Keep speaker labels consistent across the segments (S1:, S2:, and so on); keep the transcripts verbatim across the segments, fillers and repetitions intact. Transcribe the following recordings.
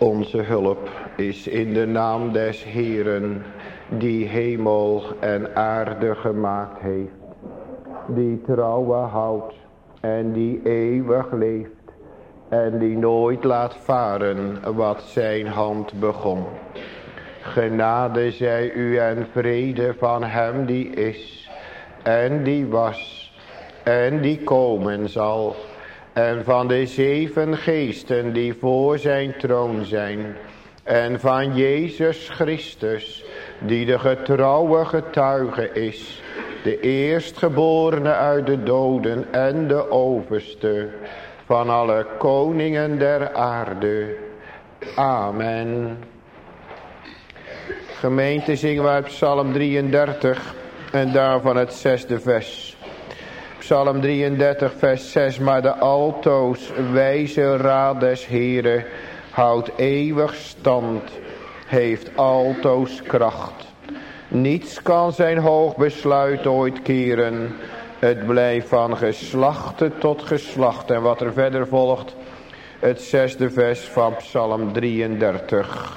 S1: Onze hulp is in de naam des Heeren, die hemel en aarde gemaakt heeft, die trouwe houdt en die eeuwig leeft en die nooit laat varen wat zijn hand begon. Genade zij u en vrede van hem die is en die was en die komen zal, en van de zeven geesten die voor zijn troon zijn, en van Jezus Christus, die de getrouwe getuige is, de eerstgeborene uit de doden en de overste van alle koningen der aarde. Amen. Gemeente, zingen we uit Psalm drieëndertig en daarvan het zesde vers. Psalm drieëndertig vers zes. Maar de altoos wijze raad des Heeren houdt eeuwig stand, heeft altoos kracht. Niets kan zijn hoog besluit ooit keren. Het blijft van geslachte tot geslacht. En wat er verder volgt, het zesde vers van Psalm drieëndertig.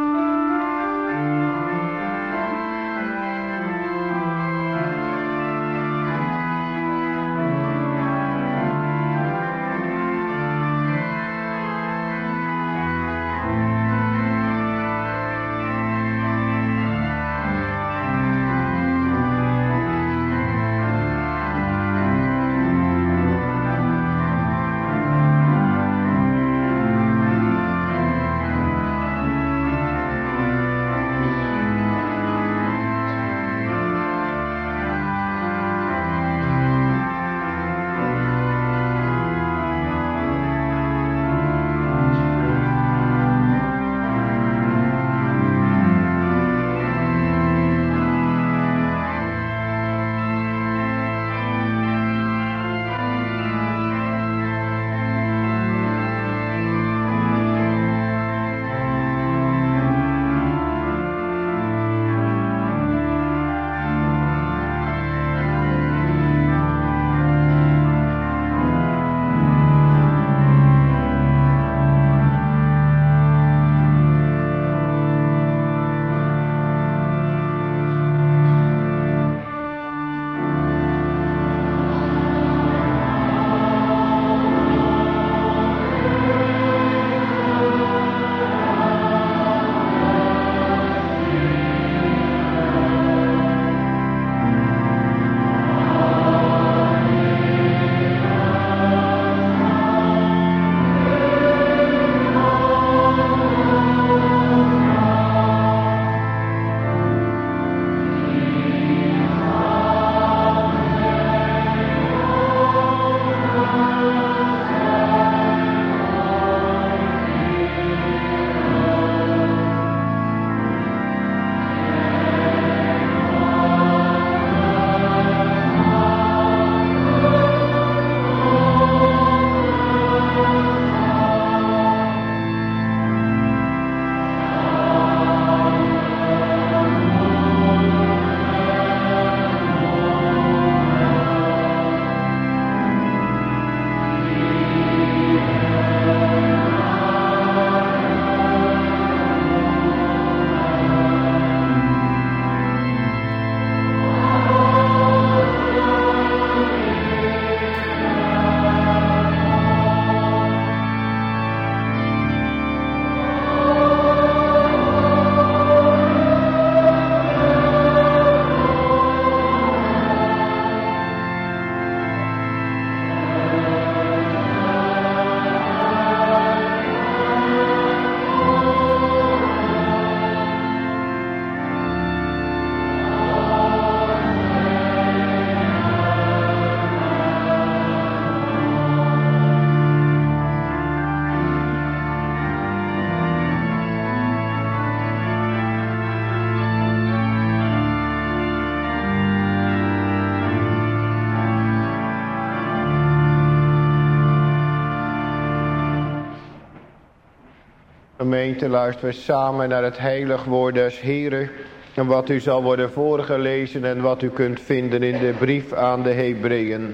S1: Gemeente, luisteren we samen naar het heilig woord des Heren. En wat u zal worden voorgelezen en wat u kunt vinden in de brief aan de Hebreeën.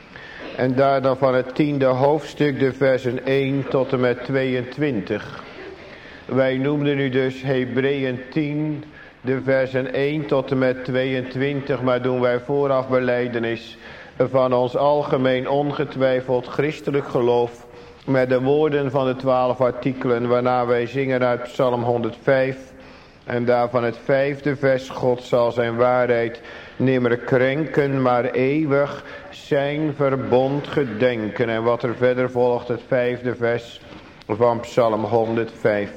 S1: En daar dan van het tiende hoofdstuk, de versen één tot en met tweeëntwintig. Wij noemden nu dus Hebreeën tien, de versen één tot en met tweeëntwintig, maar doen wij vooraf belijdenis van ons algemeen ongetwijfeld christelijk geloof met de woorden van de twaalf artikelen, waarna wij zingen uit Psalm honderdvijf en daarvan het vijfde vers: God zal zijn waarheid nimmer krenken, maar eeuwig zijn verbond gedenken. En wat er verder volgt, het vijfde vers van Psalm honderdvijf.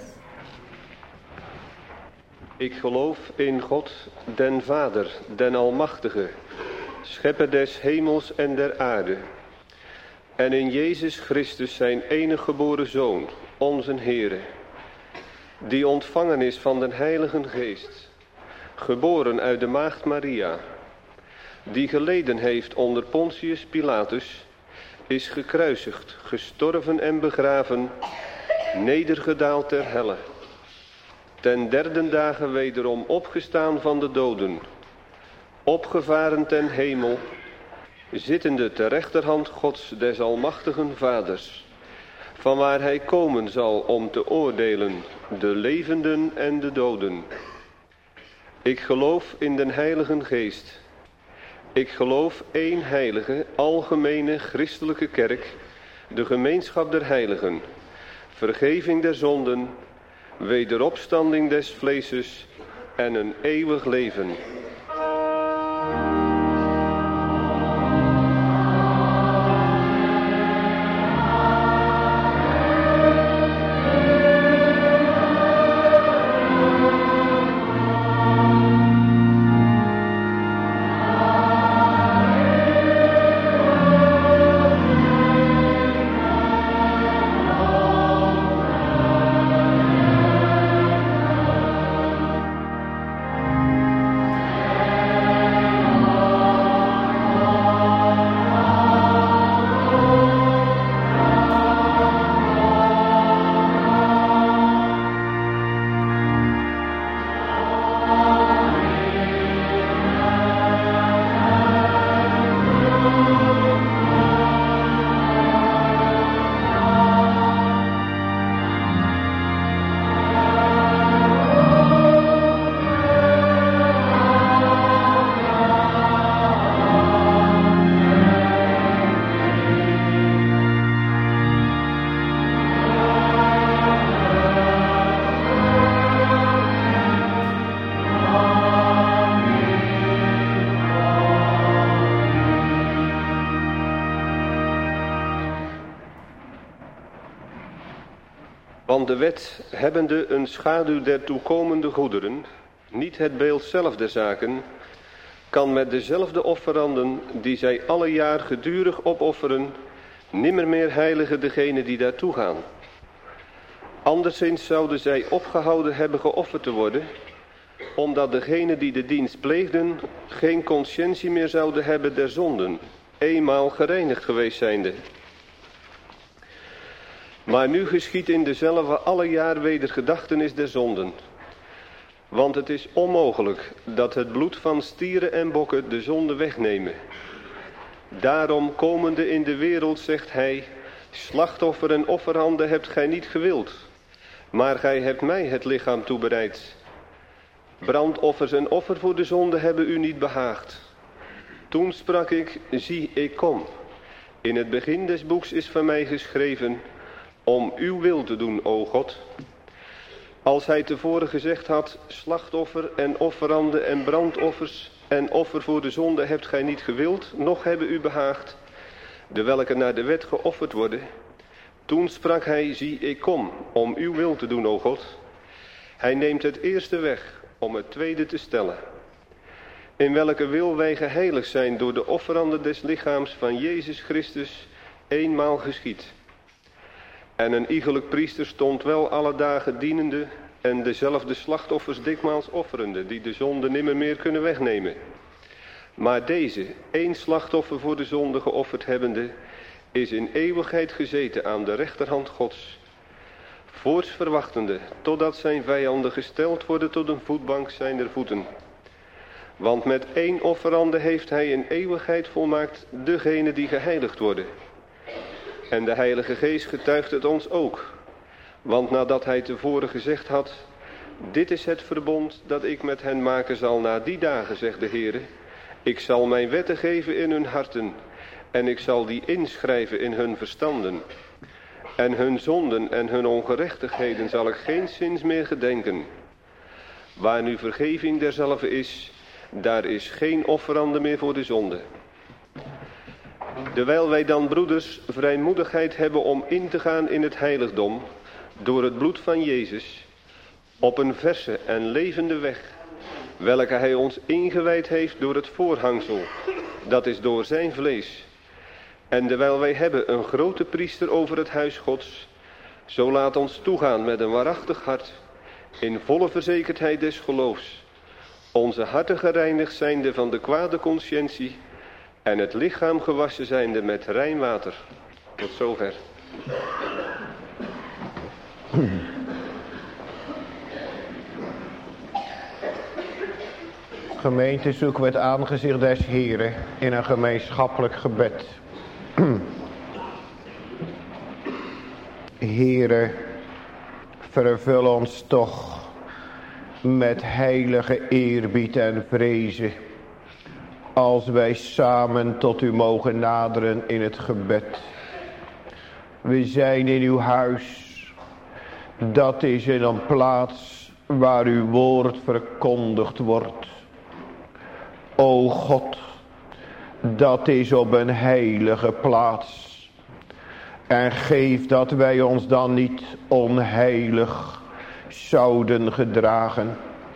S2: Ik geloof in God, den Vader, den Almachtige, schepper des hemels en der aarde, en in Jezus Christus zijn enige geboren Zoon, onze Heere, die ontvangen is van den Heiligen Geest, geboren uit de maagd Maria, die geleden heeft onder Pontius Pilatus, is gekruisigd, gestorven en begraven, nedergedaald ter helle, ten derde dagen wederom opgestaan van de doden, opgevaren ten hemel, zittende ter rechterhand Gods des almachtigen Vaders, vanwaar hij komen zal om te oordelen de levenden en de doden. Ik geloof in den Heiligen Geest. Ik geloof één heilige, algemene, christelijke kerk, de gemeenschap der heiligen, vergeving der zonden, wederopstanding des vleeses en een eeuwig leven. Want de wet, hebbende een schaduw der toekomende goederen, niet het beeld zelf der zaken, kan met dezelfde offeranden, die zij alle jaar gedurig opofferen, nimmer meer heiligen degene die daartoe gaan. Anderszins zouden zij opgehouden hebben geofferd te worden, omdat degene die de dienst pleegden, geen conscientie meer zouden hebben der zonden, eenmaal gereinigd geweest zijnde. Maar nu geschiedt in dezelfde alle jaar weder gedachtenis der zonden. Want het is onmogelijk dat het bloed van stieren en bokken de zonde wegnemen. Daarom komende in de wereld, zegt hij, slachtoffer en offerhanden hebt gij niet gewild, maar gij hebt mij het lichaam toebereid. Brandoffers en offer voor de zonde hebben u niet behaagd. Toen sprak ik, zie, ik kom. In het begin des boeks is van mij geschreven, om uw wil te doen, o God. Als hij tevoren gezegd had, slachtoffer en offeranden en brandoffers en offer voor de zonde hebt gij niet gewild, noch hebben u behaagd, de welke naar de wet geofferd worden. Toen sprak hij, zie, ik kom, om uw wil te doen, o God. Hij neemt het eerste weg, om het tweede te stellen. In welke wil wij geheiligd zijn door de offeranden des lichaams van Jezus Christus, eenmaal geschied. En een iegelijk priester stond wel alle dagen dienende en dezelfde slachtoffers dikmaals offerende, die de zonde nimmer meer kunnen wegnemen. Maar deze, één slachtoffer voor de zonde geofferd hebbende, is in eeuwigheid gezeten aan de rechterhand Gods, voorts verwachtende, totdat zijn vijanden gesteld worden tot een voetbank zijner voeten. Want met één offerande heeft hij in eeuwigheid volmaakt degene die geheiligd worden. En de Heilige Geest getuigt het ons ook. Want nadat hij tevoren gezegd had, dit is het verbond dat ik met hen maken zal na die dagen, zegt de Heere. Ik zal mijn wetten geven in hun harten en ik zal die inschrijven in hun verstanden. En hun zonden en hun ongerechtigheden zal ik geenszins meer gedenken. Waar nu vergeving derzelve is, daar is geen offerande meer voor de zonde. Terwijl wij dan, broeders, vrijmoedigheid hebben om in te gaan in het heiligdom, door het bloed van Jezus, op een verse en levende weg, welke hij ons ingewijd heeft door het voorhangsel, dat is door zijn vlees. En terwijl wij hebben een grote priester over het huis Gods, zo laat ons toegaan met een waarachtig hart, in volle verzekerdheid des geloofs, onze harten gereinigd zijnde van de kwade conscientie en het lichaam gewassen zijnde met rein water. Tot zover.
S1: Gemeente, zoeken we het aangezicht des Heren in een gemeenschappelijk gebed. Heere, vervul ons toch met heilige eerbied en vrezen, als wij samen tot u mogen naderen in het gebed. We zijn in uw huis, dat is in een plaats waar uw woord verkondigd wordt. O God, dat is op een heilige plaats. En geef dat wij ons dan niet onheilig zouden gedragen,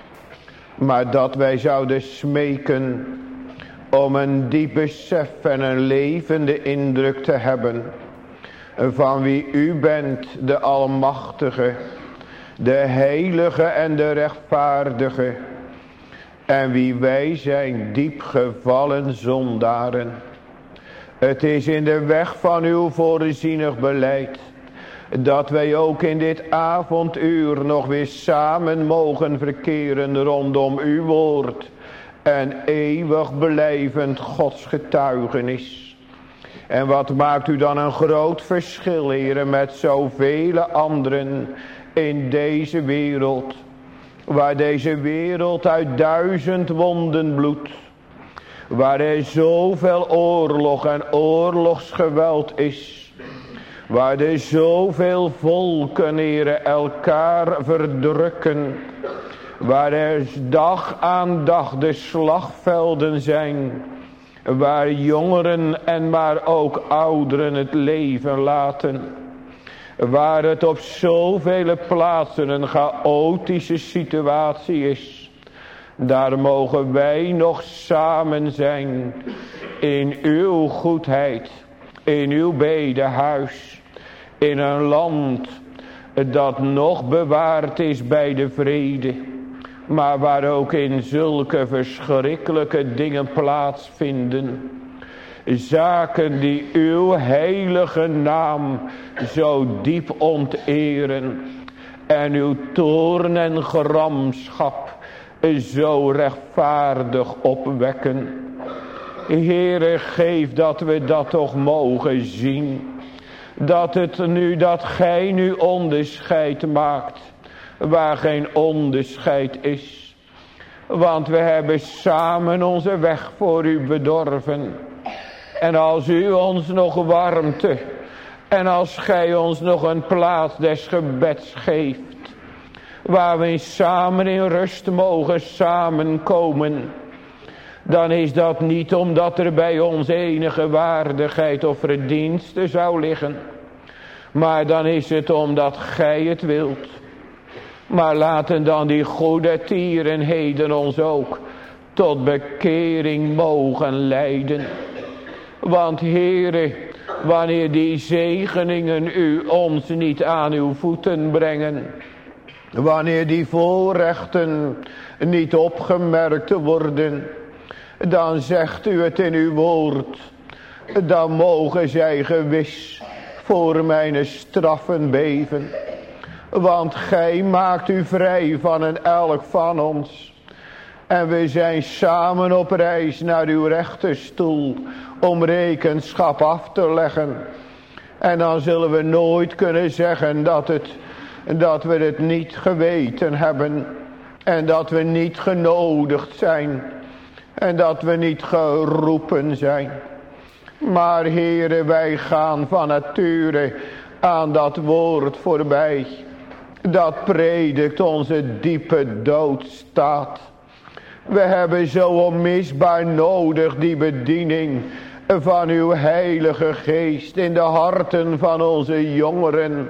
S1: maar dat wij zouden smeken om een diep besef en een levende indruk te hebben van wie u bent, de Almachtige, de Heilige en de Rechtvaardige, en wie wij zijn, diep gevallen zondaren. Het is in de weg van uw voorzienig beleid dat wij ook in dit avonduur nog weer samen mogen verkeren rondom uw woord en eeuwig blijvend Gods getuigenis. En wat maakt u dan een groot verschil, heren, met zoveel anderen in deze wereld, waar deze wereld uit duizend wonden bloedt, waar er zoveel oorlog en oorlogsgeweld is, waar er zoveel volken, heren, elkaar verdrukken, waar er dag aan dag de slagvelden zijn, waar jongeren en maar ook ouderen het leven laten, waar het op zoveel plaatsen een chaotische situatie is. Daar mogen wij nog samen zijn in uw goedheid, in uw bedehuis, in een land dat nog bewaard is bij de vrede, maar waar ook in zulke verschrikkelijke dingen plaatsvinden. Zaken die uw heilige naam zo diep onteren en uw toorn en gramschap zo rechtvaardig opwekken. Heere, geef dat we dat toch mogen zien. Dat het nu, dat gij nu onderscheid maakt waar geen onderscheid is. Want we hebben samen onze weg voor u bedorven. En als u ons nog warmte en als gij ons nog een plaats des gebeds geeft, waar we samen in rust mogen samenkomen, dan is dat niet omdat er bij ons enige waardigheid of verdienste zou liggen, maar dan is het omdat gij het wilt. Maar laten dan die goede tierenheden ons ook tot bekering mogen leiden. Want Heere, wanneer die zegeningen u ons niet aan uw voeten brengen, wanneer die voorrechten niet opgemerkt worden, dan zegt u het in uw woord, dan mogen zij gewis voor mijn straffen beven. Want gij maakt u vrij van een elk van ons. En we zijn samen op reis naar uw rechterstoel om rekenschap af te leggen. En dan zullen we nooit kunnen zeggen dat het dat we het niet geweten hebben. En dat we niet genodigd zijn. En dat we niet geroepen zijn. Maar Heere, wij gaan van nature aan dat woord voorbij. Dat predikt onze diepe doodstaat. We hebben zo onmisbaar nodig die bediening van uw heilige geest in de harten van onze jongeren.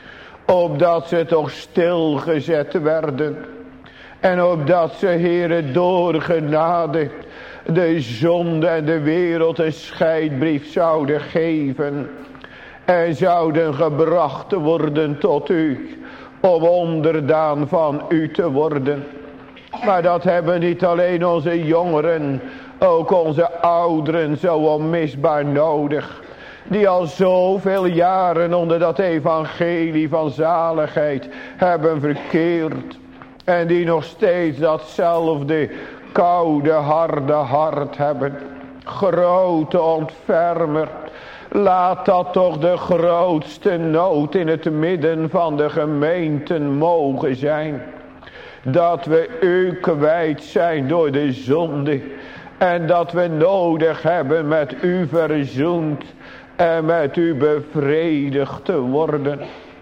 S1: Opdat ze toch stilgezet werden. En opdat ze, Heere, door genade de zonde en de wereld een scheidbrief zouden geven. En zouden gebracht worden tot u. Om onderdaan van u te worden. Maar dat hebben niet alleen onze jongeren. Ook onze ouderen zo onmisbaar nodig. Die al zoveel jaren onder dat evangelie van zaligheid hebben verkeerd. En die nog steeds datzelfde koude harde hart hebben. Grote ontfermer. Laat dat toch de grootste nood in het midden van de gemeenten mogen zijn. Dat we u kwijt zijn door de zonde. En dat we nodig hebben met u verzoend. En met u bevredigd te worden.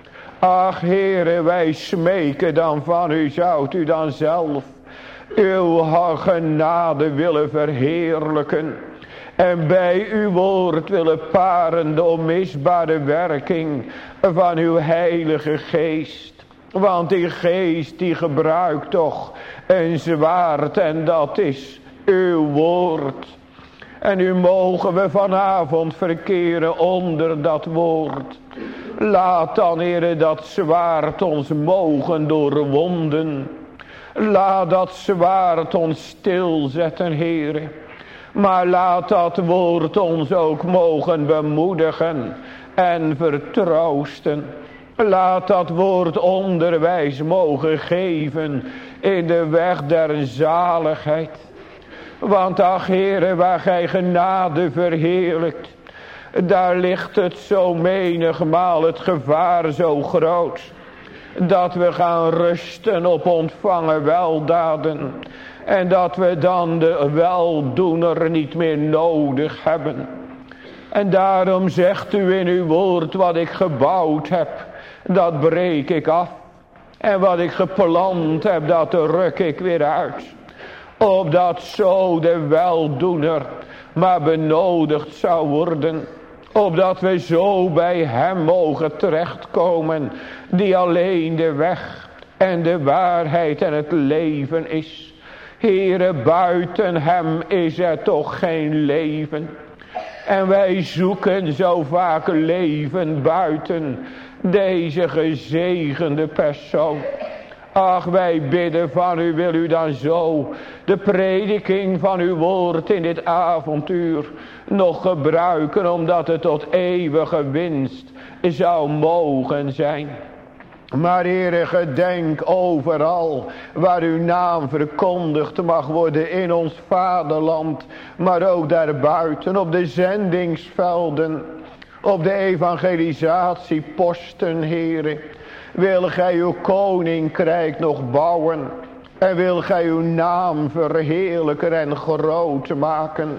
S1: Ach Heere, wij smeken dan van u. Zoudt u dan zelf uw genade willen verheerlijken. En bij uw woord willen paren de onmisbare werking van uw heilige geest. Want die geest die gebruikt toch een zwaard en dat is uw woord. En nu mogen we vanavond verkeren onder dat woord. Laat dan, Heere, dat zwaard ons mogen doorwonden. Laat dat zwaard ons stilzetten, Heere. Maar laat dat woord ons ook mogen bemoedigen en vertroosten. Laat dat woord onderwijs mogen geven in de weg der zaligheid. Want ach Heere, waar gij genade verheerlijkt, daar ligt het zo menigmaal het gevaar zo groot. Dat we gaan rusten op ontvangen weldaden. En dat we dan de weldoener niet meer nodig hebben. En daarom zegt u in uw woord, wat ik gebouwd heb, dat breek ik af. En wat ik geplant heb, dat ruk ik weer uit. Opdat zo de weldoener maar benodigd zou worden. Opdat we zo bij hem mogen terechtkomen, die alleen de weg en de waarheid en het leven is. Heere, buiten hem is er toch geen leven. En wij zoeken zo vaak leven buiten deze gezegende persoon. Ach, wij bidden van u, wil u dan zo de prediking van uw woord in dit avontuur nog gebruiken, omdat het tot eeuwige winst zou mogen zijn. Maar Heere, gedenk overal waar uw naam verkondigd mag worden in ons vaderland, maar ook daarbuiten op de zendingsvelden, op de evangelisatieposten, Heere. Wil gij uw koninkrijk nog bouwen en wil gij uw naam verheerlijken en groot maken.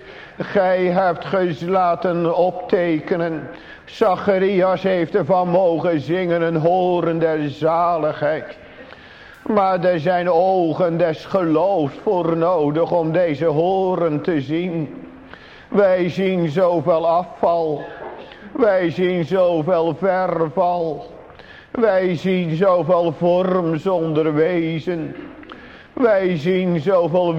S1: Gij hebt ge laten optekenen. Zacharias heeft ervan mogen zingen, een horen der zaligheid. Maar er zijn ogen des geloofs voor nodig om deze horen te zien. Wij zien zoveel afval. Wij zien zoveel verval. Wij zien zoveel vorm zonder wezen. Wij zien zoveel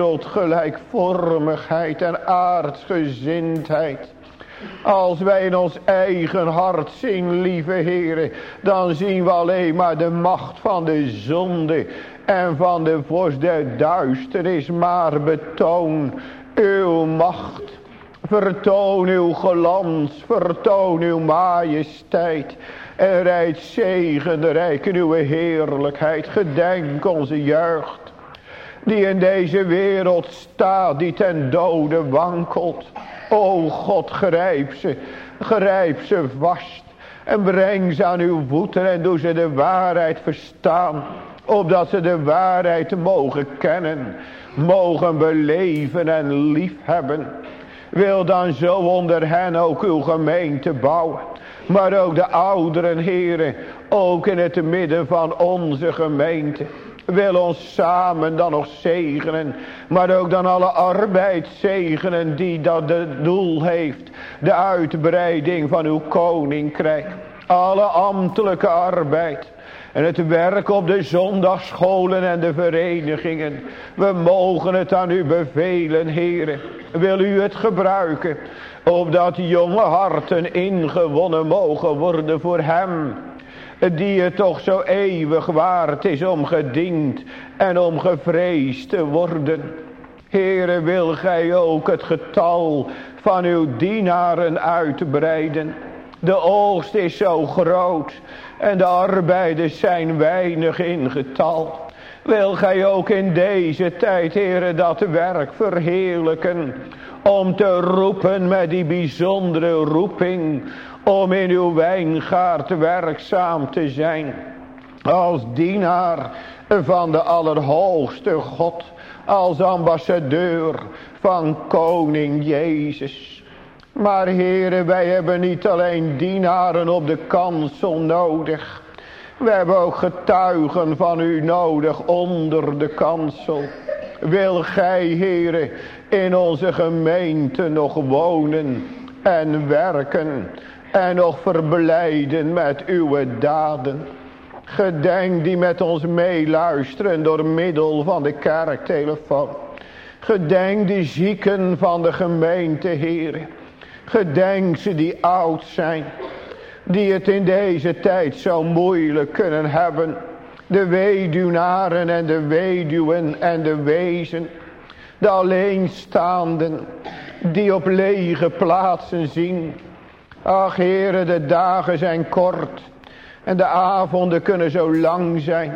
S1: wereldgelijkvormigheid en aardsgezindheid. Als wij in ons eigen hart zien, lieve Heere, dan zien we alleen maar de macht van de zonde en van de vorst der duisternis. Maar betoon uw macht, vertoon uw glans, vertoon uw majesteit. En rijd zegende rijk in uw heerlijkheid. Gedenk onze jeugd, die in deze wereld staat, die ten dode wankelt. O God, grijp ze, grijp ze vast. En breng ze aan uw voeten en doe ze de waarheid verstaan. Opdat ze de waarheid mogen kennen. Mogen beleven en liefhebben. Wil dan zo onder hen ook uw gemeente bouwen. Maar ook de ouderen, heren. Ook in het midden van onze gemeente. Wil ons samen dan nog zegenen. Maar ook dan alle arbeid zegenen die dat het doel heeft. De uitbreiding van uw koninkrijk. Alle ambtelijke arbeid. En het werk op de zondagscholen en de verenigingen. We mogen het aan u bevelen, heren. Wil u het gebruiken. Opdat jonge harten ingewonnen mogen worden voor hem. Die het toch zo eeuwig waard is om gediend en om gevreesd te worden. Heere, wil gij ook het getal van uw dienaren uitbreiden. De oogst is zo groot en de arbeiders zijn weinig in getal. Wil gij ook in deze tijd, Heere, dat werk verheerlijken. Om te roepen met die bijzondere roeping. Om in uw wijngaard werkzaam te zijn. Als dienaar van de Allerhoogste God. Als ambassadeur van koning Jezus. Maar Heere, wij hebben niet alleen dienaren op de kansel nodig. We hebben ook getuigen van u nodig onder de kansel. Wil gij, Heere, in onze gemeente nog wonen en werken. En nog verblijden met uw daden. Gedenk die met ons meeluisteren door middel van de kerktelefoon. Gedenk die zieken van de gemeente, Heere. Gedenk ze die oud zijn. Die het in deze tijd zo moeilijk kunnen hebben. De weduwnaren en de weduwen en de wezen. De alleenstaanden. Die op lege plaatsen zien. Ach Heere, de dagen zijn kort. En de avonden kunnen zo lang zijn.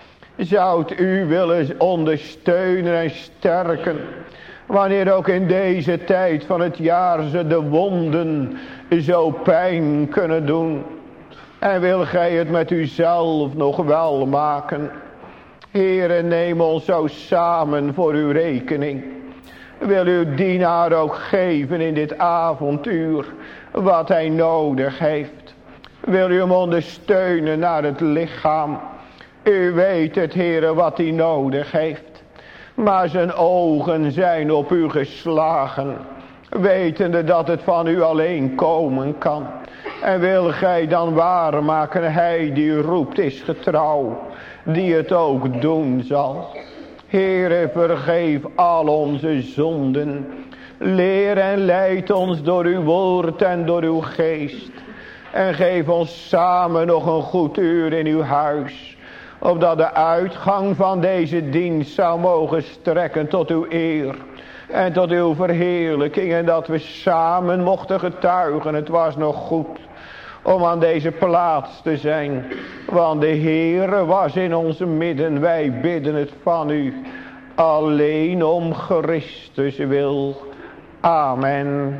S1: Zoudt u willen ondersteunen en sterken. Wanneer ook in deze tijd van het jaar ze de wonden zo pijn kunnen doen. En wil gij het met uzelf nog wel maken. Heere, neem ons zo samen voor uw rekening. Wil uw dienaar ook geven in dit avontuur wat hij nodig heeft. Wil u hem ondersteunen naar het lichaam. U weet het, Heere, wat hij nodig heeft. Maar zijn ogen zijn op u geslagen. Wetende dat het van u alleen komen kan. En wil gij dan waarmaken, hij die u roept is getrouw. Die het ook doen zal. Heere, vergeef al onze zonden. Leer en leid ons door uw woord en door uw geest. En geef ons samen nog een goed uur in uw huis. Opdat de uitgang van deze dienst zou mogen strekken tot uw eer. En tot uw verheerlijking. En dat we samen mochten getuigen. Het was nog goed om aan deze plaats te zijn. Want de Heere was in onze midden. Wij bidden het van u. Alleen om Christus wil. Amen.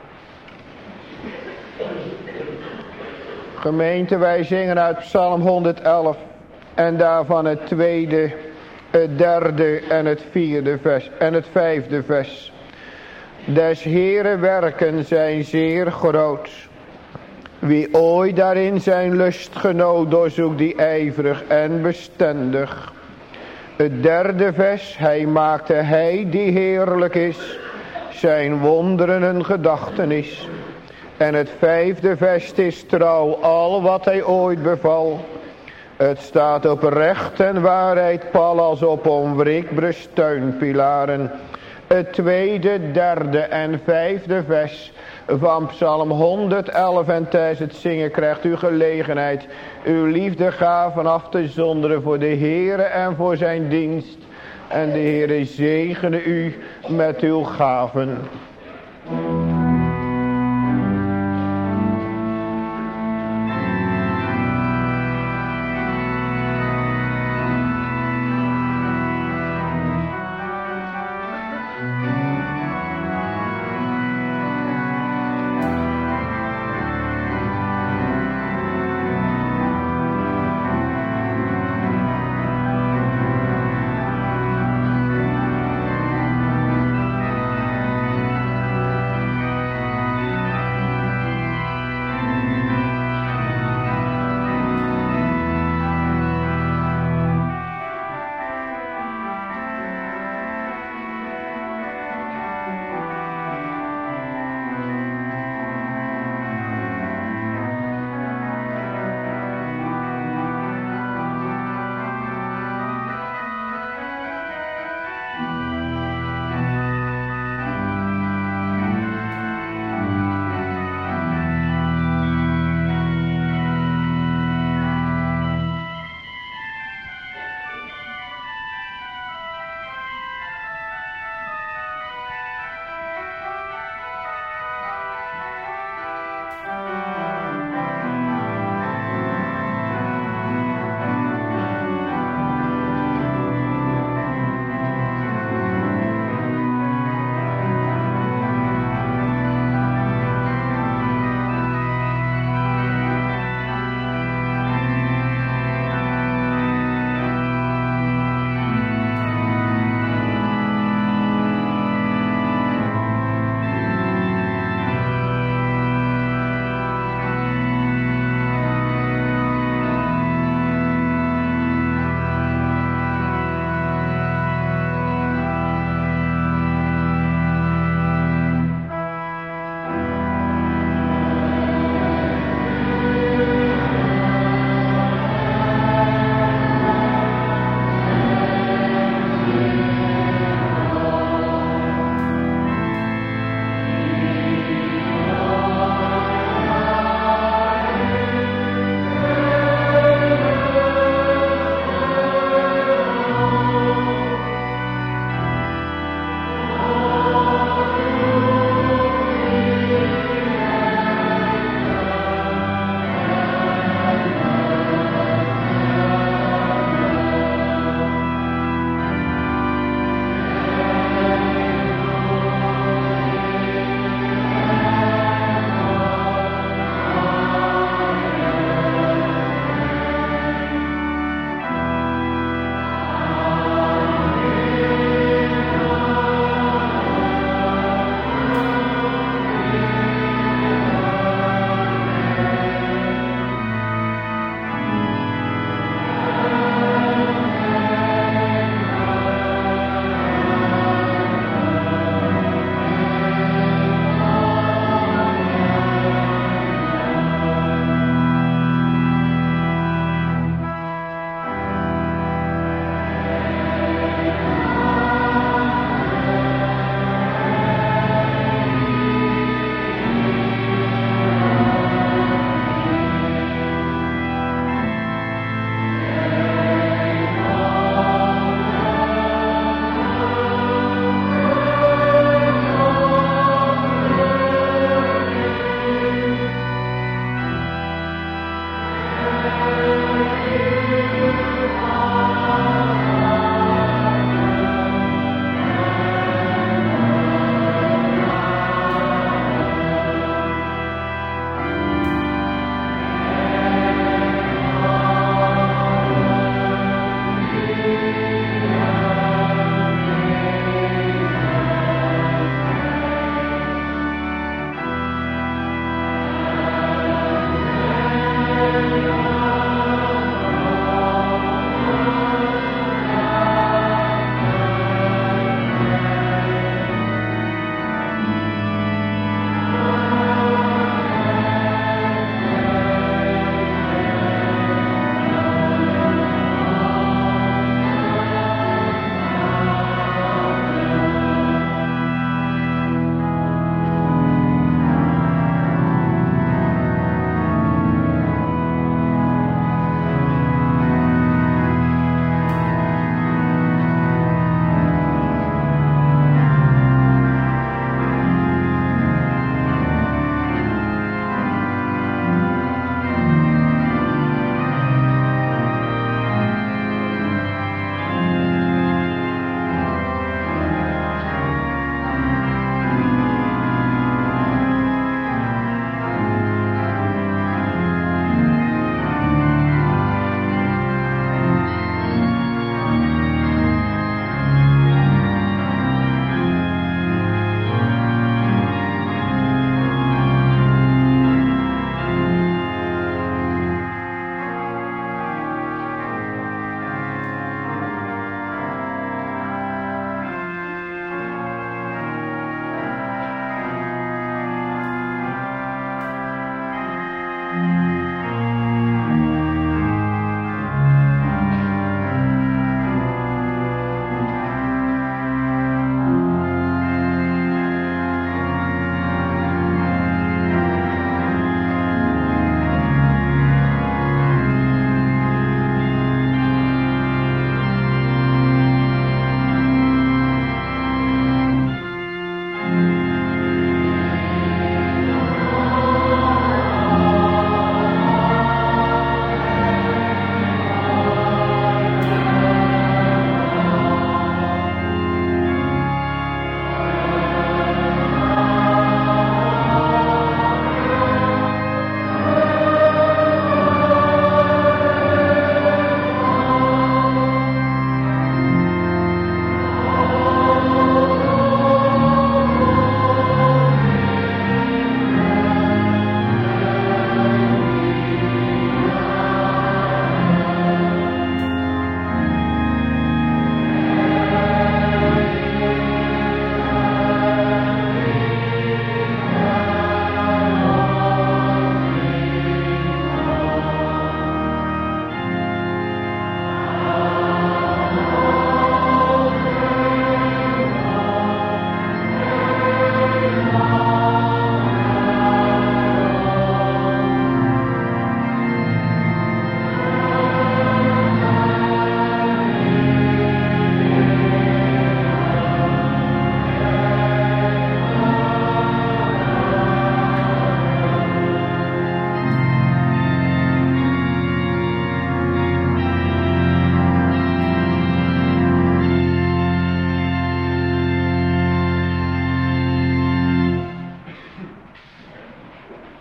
S1: Gemeente, wij zingen uit Psalm honderdelf. En daarvan het tweede, het derde en het vierde vers. En het vijfde vers. Des Heere werken zijn zeer groot. Wie ooit daarin zijn lustgenoot doorzoekt die ijverig en bestendig. Het derde vers. Hij maakte hij die heerlijk is. Zijn wonderen een gedachtenis. En het vijfde vers is trouw al wat hij ooit beval. Het staat op recht en waarheid pal als op onwrikbare steunpilaren. Het tweede, derde en vijfde vers van Psalm honderdelf. En tijdens het zingen krijgt u gelegenheid uw liefdegaven af te zonderen voor de Heere en voor zijn dienst. En de Heere zegene u met uw gaven.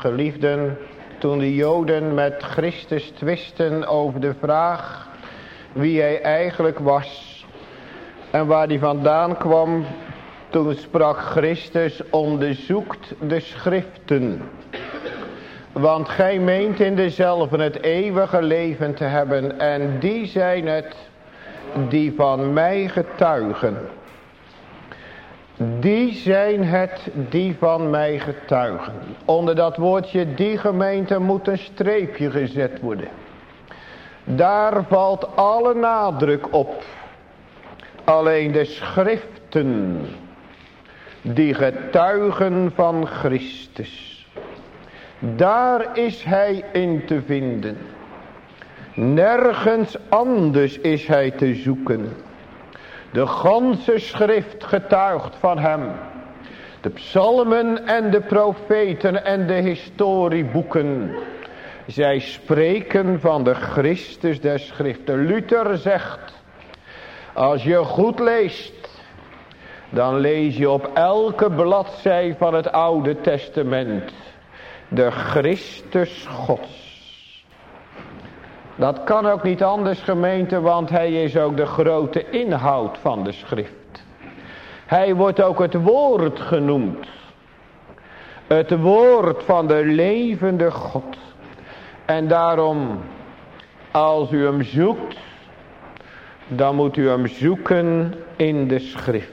S1: Geliefden, toen de Joden met Christus twisten over de vraag wie hij eigenlijk was en waar hij vandaan kwam, toen sprak Christus: onderzoekt de schriften, want gij meent in dezelfde het eeuwige leven te hebben, en die zijn het die van mij getuigen. Die zijn het die van mij getuigen. Onder dat woordje die gemeente moet een streepje gezet worden. Daar valt alle nadruk op. Alleen de schriften die getuigen van Christus. Daar is hij in te vinden. Nergens anders is hij te zoeken. De ganse schrift getuigt van hem. De psalmen en de profeten en de historieboeken. Zij spreken van de Christus der schriften. Luther zegt: als je goed leest, dan lees je op elke bladzij van het Oude Testament de Christus Gods. Dat kan ook niet anders, gemeente, want hij is ook de grote inhoud van de schrift. Hij wordt ook het woord genoemd. Het woord van de levende God. En daarom, als u hem zoekt, dan moet u hem zoeken in de schrift.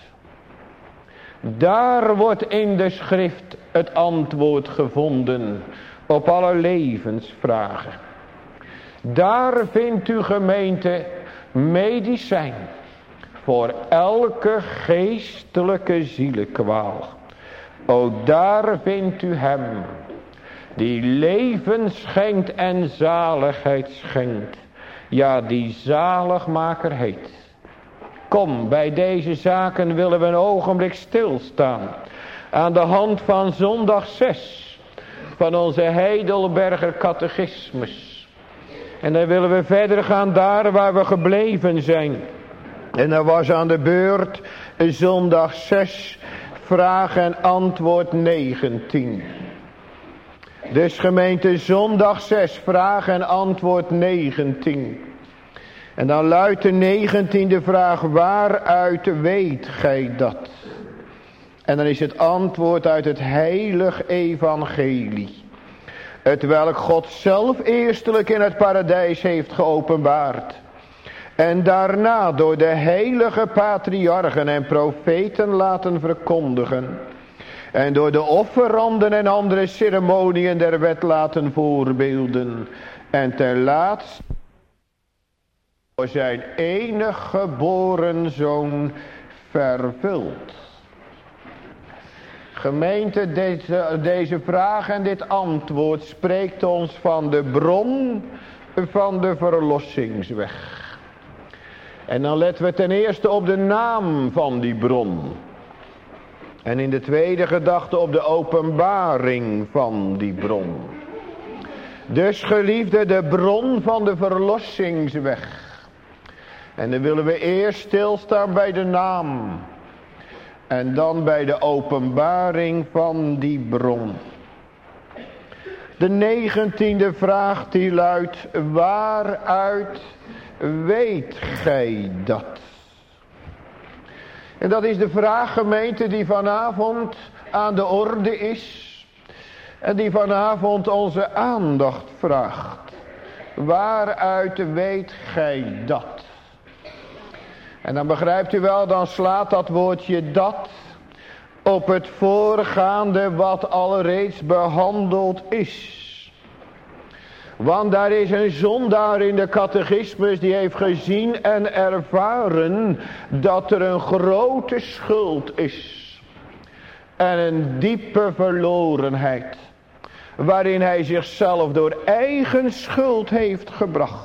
S1: Daar wordt in de schrift het antwoord gevonden op alle levensvragen. Daar vindt u, gemeente, medicijn voor elke geestelijke zielenkwaal. Ook daar vindt u hem die leven schenkt en zaligheid schenkt. Ja, die zaligmaker heet. Kom, bij deze zaken willen we een ogenblik stilstaan. Aan de hand van zondag zes van onze Heidelberger catechismus. En dan willen we verder gaan daar waar we gebleven zijn. En dan was aan de beurt zondag zes, vraag en antwoord negentien. Dus gemeente, zondag zes, vraag en antwoord negentien. En dan luidt de negentiende vraag: waaruit weet gij dat? En dan is het antwoord uit het heilig evangelie. Het welk God zelf eerstelijk in het paradijs heeft geopenbaard. En daarna door de heilige patriarchen en profeten laten verkondigen. En door de offeranden en andere ceremoniën der wet laten voorbeelden. En ten laatste door zijn enig geboren zoon vervuld. Gemeente, deze, deze vraag en dit antwoord spreekt ons van de bron van de verlossingsweg. En dan letten we ten eerste op de naam van die bron. En in de tweede gedachte op de openbaring van die bron. Dus geliefde, de bron van de verlossingsweg. En dan willen we eerst stilstaan bij de naam. En dan bij de openbaring van die bron. De negentiende vraag die luidt: waaruit weet gij dat? En dat is de vraag, gemeente, die vanavond aan de orde is. En die vanavond onze aandacht vraagt. Waaruit weet gij dat? En dan begrijpt u wel, dan slaat dat woordje dat op het voorgaande wat al reeds behandeld is. Want daar is een zondaar in de catechismus die heeft gezien en ervaren dat er een grote schuld is. En een diepe verlorenheid. Waarin hij zichzelf door eigen schuld heeft gebracht.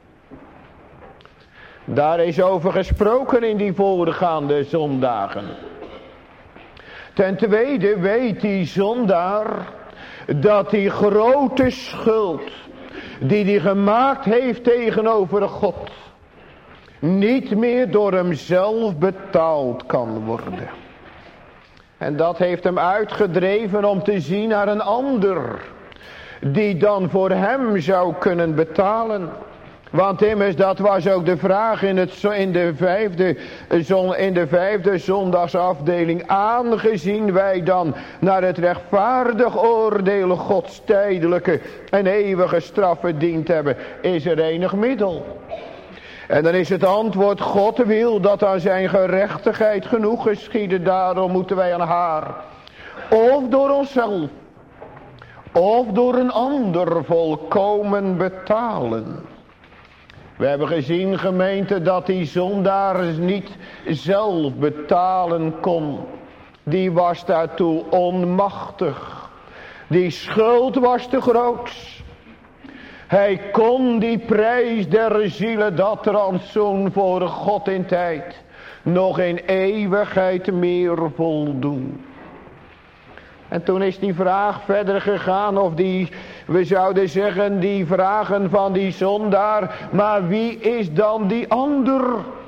S1: Daar is over gesproken in die voorgaande zondagen. Ten tweede weet die zondaar dat die grote schuld die hij gemaakt heeft tegenover God niet meer door hemzelf betaald kan worden. En dat heeft hem uitgedreven om te zien naar een ander, die dan voor hem zou kunnen betalen. Want immers, dat was ook de vraag in, het, in, de vijfde, in de vijfde zondagsafdeling. Aangezien wij dan naar het rechtvaardig oordeel Gods tijdelijke en eeuwige straf verdiend hebben, is er enig middel. En dan is het antwoord: God wil dat aan zijn gerechtigheid genoeg geschieden. Daarom moeten wij aan haar, of door onszelf, of door een ander, volkomen betalen. We hebben gezien, gemeente, dat die zondaar niet zelf betalen kon. Die was daartoe onmachtig. Die schuld was te groot. Hij kon die prijs der zielen, dat rantsoen voor God in tijd, nog in eeuwigheid meer voldoen. En toen is die vraag verder gegaan, of die, we zouden zeggen, die vragen van die zondaar: maar wie is dan die ander?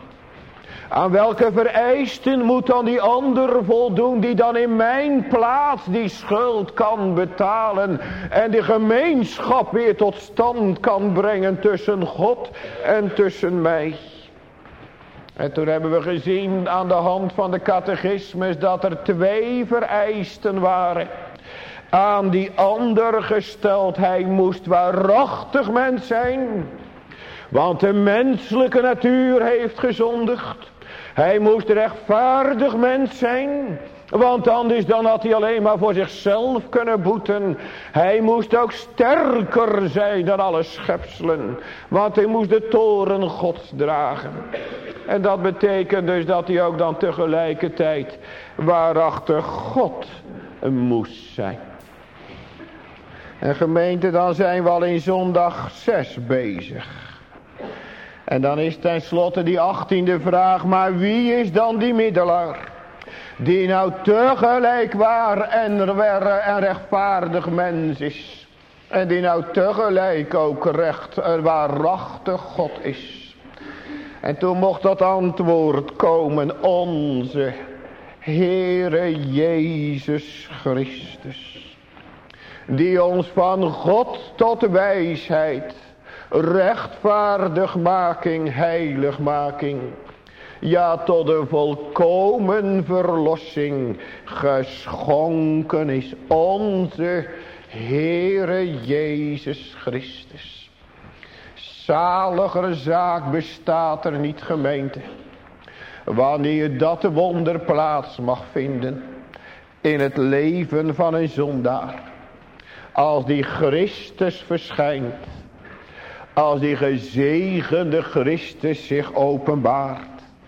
S1: Aan welke vereisten moet dan die ander voldoen, die dan in mijn plaats die schuld kan betalen en de gemeenschap weer tot stand kan brengen tussen God en tussen mij? En toen hebben we gezien aan de hand van de catechismus dat er twee vereisten waren aan die ander gesteld. Hij moest waarachtig mens zijn, want de menselijke natuur heeft gezondigd. Hij moest rechtvaardig mens zijn, want anders dan had hij alleen maar voor zichzelf kunnen boeten. Hij moest ook sterker zijn dan alle schepselen, want hij moest de toren Gods dragen. En dat betekent dus dat hij ook dan tegelijkertijd waarachtig God moest zijn. En gemeente, dan zijn we al in zondag zes bezig. En dan is tenslotte die achttiende vraag: maar wie is dan die middelaar, die nou tegelijk waar en, en rechtvaardig mens is, en die nou tegelijk ook recht en waarachtig God is? En toen mocht dat antwoord komen: onze Heere Jezus Christus, die ons van God tot wijsheid, rechtvaardigmaking, heiligmaking, ja tot de volkomen verlossing geschonken is. Onze Heere Jezus Christus. Zaliger zaak bestaat er niet, gemeente, wanneer dat wonder plaats mag vinden in het leven van een zondaar. Als die Christus verschijnt, als die gezegende Christus zich openbaart.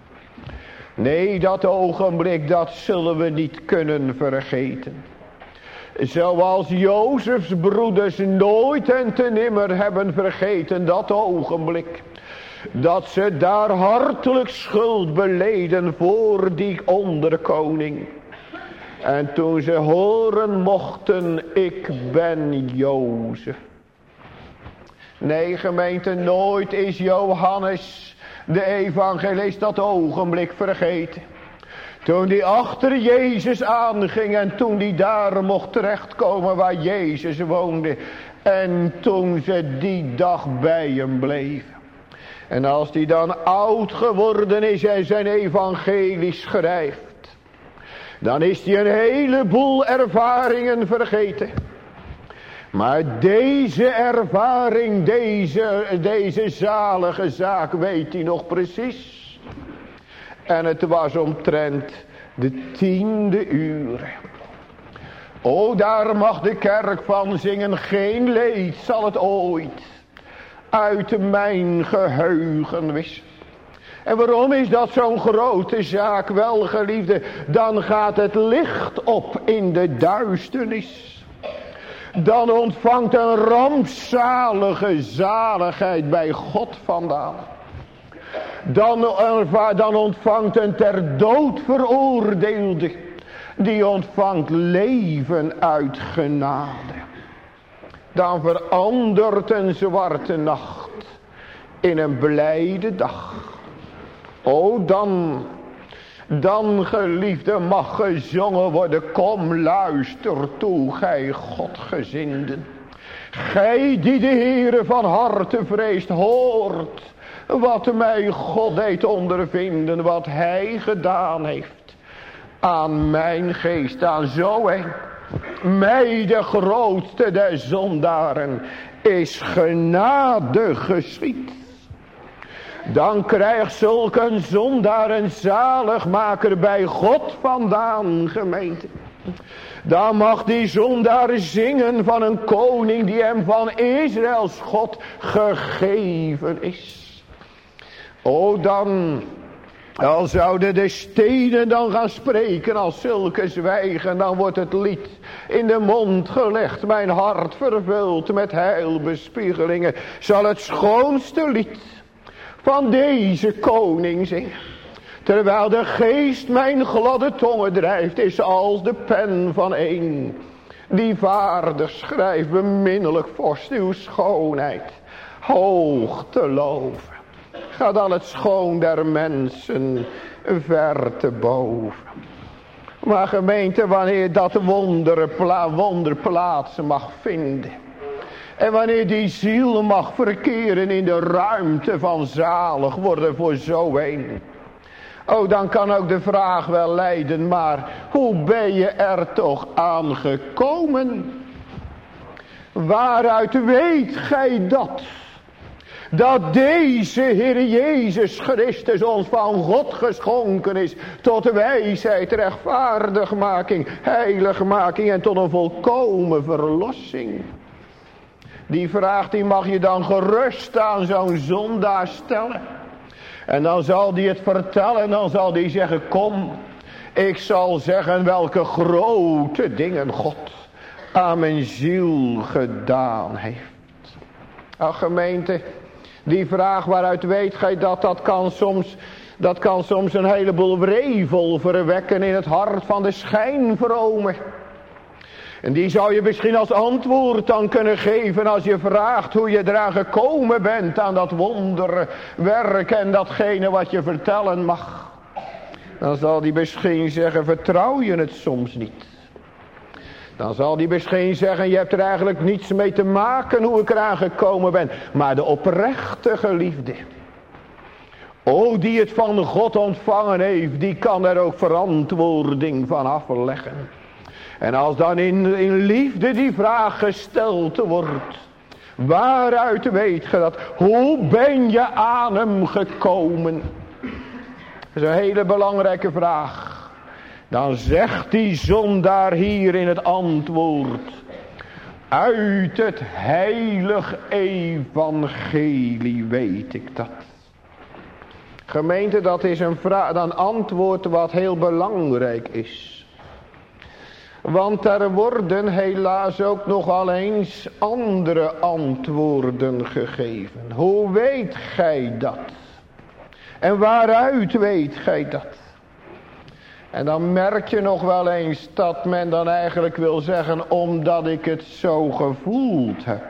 S1: Nee, dat ogenblik, dat zullen we niet kunnen vergeten. Zoals Jozefs broeders nooit en te nimmer hebben vergeten dat ogenblik, dat ze daar hartelijk schuld beleden voor die onderkoning. En toen ze horen mochten: ik ben Jozef. Nee, gemeente, nooit is Johannes de evangelist dat ogenblik vergeten. Toen die achter Jezus aanging en toen die daar mocht terechtkomen waar Jezus woonde. En toen ze die dag bij hem bleven. En als die dan oud geworden is en zijn evangelie schrijft, dan is hij een heleboel ervaringen vergeten. Maar deze ervaring, deze, deze zalige zaak weet hij nog precies. En het was omtrent de tiende uur. O, daar mag de kerk van zingen: geen leed zal het ooit uit mijn geheugen wissen. En waarom is dat zo'n grote zaak, welgeliefde? Dan gaat het licht op in de duisternis. Dan ontvangt een rampzalige zaligheid bij God vandaan. Dan, dan ontvangt een ter dood veroordeelde, die ontvangt leven uit genade. Dan verandert een zwarte nacht in een blijde dag. O, dan, Dan, geliefde, mag gezongen worden. Kom, luister toe, gij Godgezinden. Gij die de Heere van harte vreest, hoort wat mij God deed ondervinden, wat hij gedaan heeft aan mijn geest, aan zo een. Mij, de grootste der zondaren, is genade geschied. Dan krijgt zulk een zondaar een zaligmaker bij God vandaan, gemeente. Dan mag die zondaar zingen van een koning die hem van Israëls God gegeven is. O, dan, al zouden de stenen dan gaan spreken als zulke zwijgen, dan wordt het lied in de mond gelegd, mijn hart vervuld met heilbespiegelingen, zal het schoonste lied van deze koning zingen. Terwijl de geest mijn gladde tongen drijft, is als de pen van een die vaardig schrijft, beminnelijk vorst, uw schoonheid hoog te loven. Gaat al het schoon der mensen ver te boven. Maar gemeente, wanneer dat wonder, pla, wonder plaats mag vinden. En wanneer die ziel mag verkeren in de ruimte van zalig worden voor zo een. Oh, dan kan ook de vraag wel leiden, maar hoe ben je er toch aan gekomen? Waaruit weet gij dat? Dat deze Heer Jezus Christus ons van God geschonken is tot wijsheid, rechtvaardigmaking, heiligmaking en tot een volkomen verlossing. Die vraag die mag je dan gerust aan zo'n zondaar stellen. En dan zal die het vertellen en dan zal die zeggen, kom, ik zal zeggen welke grote dingen God aan mijn ziel gedaan heeft. Ach, gemeente, die vraag waaruit weet gij dat, dat kan soms, dat kan soms een heleboel wrevel verwekken in het hart van de schijnvrome. En die zou je misschien als antwoord dan kunnen geven als je vraagt hoe je eraan gekomen bent aan dat wonderwerk en datgene wat je vertellen mag. Dan zal die misschien zeggen, vertrouw je het soms niet? Dan zal die misschien zeggen, je hebt er eigenlijk niets mee te maken hoe ik eraan gekomen ben. Maar de oprechte geliefde, o, die het van God ontvangen heeft, die kan er ook verantwoording van afleggen. En als dan in, in liefde die vraag gesteld wordt, waaruit weet je dat? Hoe ben je aan hem gekomen? Dat is een hele belangrijke vraag. Dan zegt die zondaar hier in het antwoord, uit het heilig evangelie weet ik dat. Gemeente, dat is een, vraag, een antwoord wat heel belangrijk is. Want er worden helaas ook nogal eens andere antwoorden gegeven. Hoe weet gij dat? En waaruit weet gij dat? En dan merk je nog wel eens dat men dan eigenlijk wil zeggen, omdat ik het zo gevoeld heb.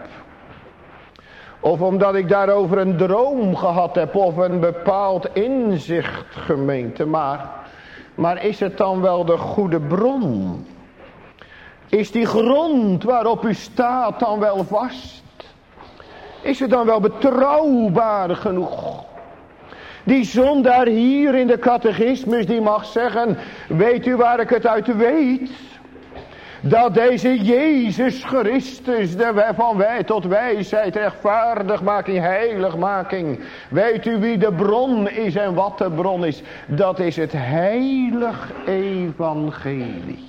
S1: Of omdat ik daarover een droom gehad heb of een bepaald inzicht, gemeente. Maar, maar is het dan wel de goede bron? Is die grond waarop u staat dan wel vast? Is het dan wel betrouwbaar genoeg? Die zondaar hier in de catechismus die mag zeggen, weet u waar ik het uit weet? Dat deze Jezus Christus, de van wij tot wijsheid, rechtvaardigmaking, heiligmaking. Weet u wie de bron is en wat de bron is? Dat is het heilig evangelie.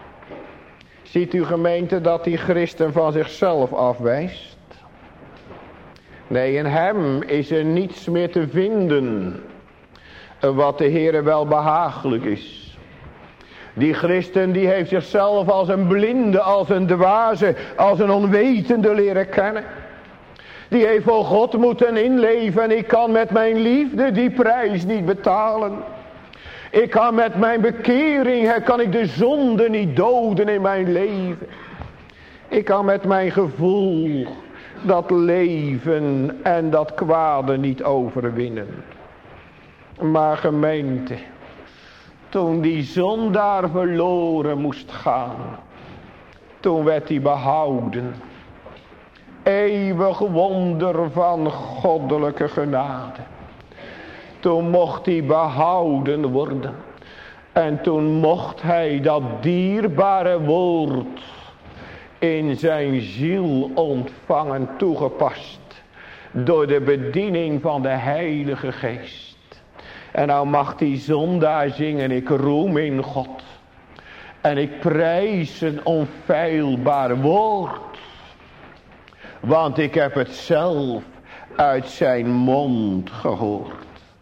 S1: Ziet u, gemeente, dat die christen van zichzelf afwijst? Nee, in hem is er niets meer te vinden wat de Heere wel behagelijk is. Die christen die heeft zichzelf als een blinde, als een dwaze, als een onwetende leren kennen. Die heeft voor God moeten inleven en ik kan met mijn liefde die prijs niet betalen. Ik kan met mijn bekering, kan ik de zonde niet doden in mijn leven. Ik kan met mijn gevoel dat leven en dat kwade niet overwinnen. Maar gemeente, Toen die zondaar verloren moest gaan. Toen werd hij behouden. Eeuwig wonder van goddelijke genade. Toen mocht hij behouden worden. En toen mocht hij dat dierbare woord in zijn ziel ontvangen, toegepast. Door de bediening van de Heilige Geest. En nou mag die zondaar zingen, ik roem in God. En ik prijs een onfeilbaar woord. Want ik heb het zelf uit zijn mond gehoord.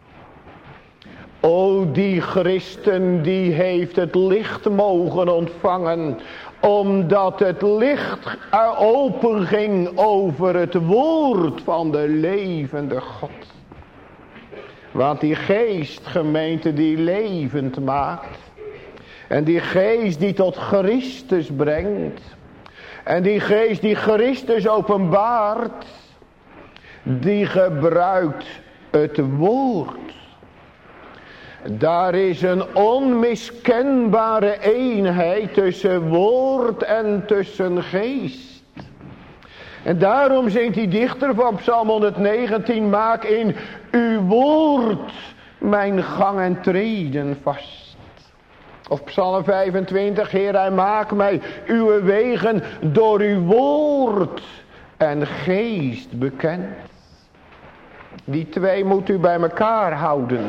S1: O, die christen die heeft het licht mogen ontvangen. Omdat het licht open ging over het woord van de levende God. Want die geest, gemeente, die levend maakt. En die geest die tot Christus brengt. En die geest die Christus openbaart. Die gebruikt het woord. Daar is een onmiskenbare eenheid tussen woord en tussen geest. En daarom zingt die dichter van Psalm honderdnegentien, maak in uw woord mijn gang en treden vast. Of Psalm vijfentwintig, Heer, hij maakt mij uw wegen door uw woord en geest bekend. Die twee moet u bij elkaar houden.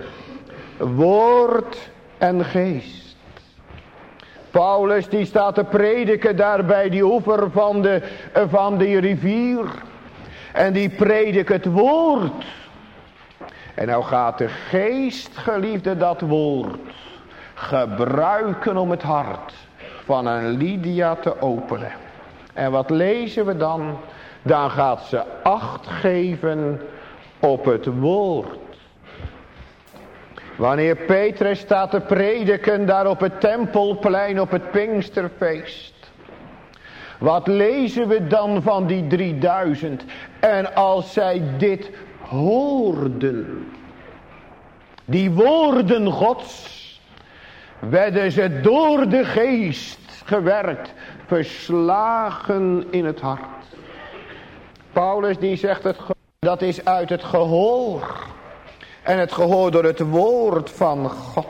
S1: Woord en geest. Paulus die staat te prediken daar bij die oever van de, van die rivier. En die predikt het woord. En nou gaat de geest, geliefde, dat woord gebruiken om het hart van een Lydia te openen. En wat lezen we dan? Dan gaat ze acht geven op het woord. Wanneer Petrus staat te prediken daar op het tempelplein op het Pinksterfeest. Wat lezen we dan van die drieduizend? En als zij dit hoorden, die woorden Gods, werden ze door de geest gewerkt, verslagen in het hart. Paulus die zegt, het, dat is uit het gehoor. En het gehoor door het woord van God.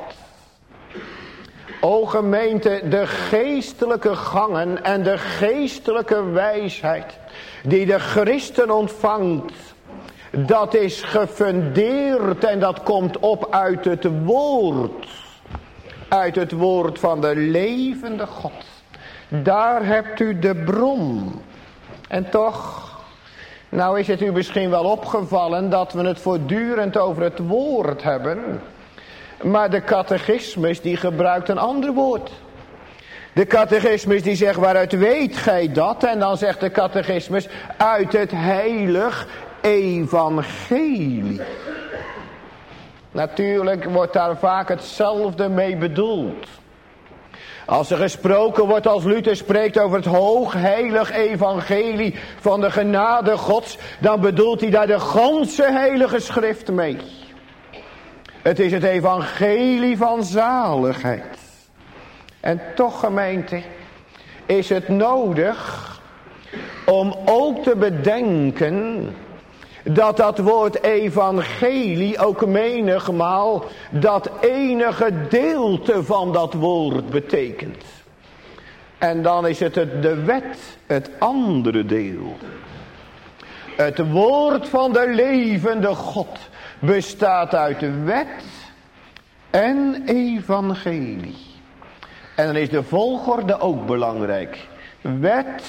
S1: O gemeente, de geestelijke gangen en de geestelijke wijsheid die de christen ontvangt, dat is gefundeerd en dat komt op uit het woord. Uit het woord van de levende God. Daar hebt u de bron. En toch, nou is het u misschien wel opgevallen dat we het voortdurend over het woord hebben. Maar de catechismus die gebruikt een ander woord. De catechismus die zegt, waaruit weet gij dat? En dan zegt de catechismus, uit het heilig evangelie. Natuurlijk wordt daar vaak hetzelfde mee bedoeld. Als er gesproken wordt, als Luther spreekt over het hoog heilig evangelie van de genade Gods, dan bedoelt hij daar de ganse heilige schrift mee. Het is het evangelie van zaligheid. En toch, gemeente, is het nodig om ook te bedenken dat dat woord evangelie ook menigmaal dat ene gedeelte van dat woord betekent. En dan is het de wet, het andere deel. Het woord van de levende God bestaat uit de wet en evangelie. En dan is de volgorde ook belangrijk. Wet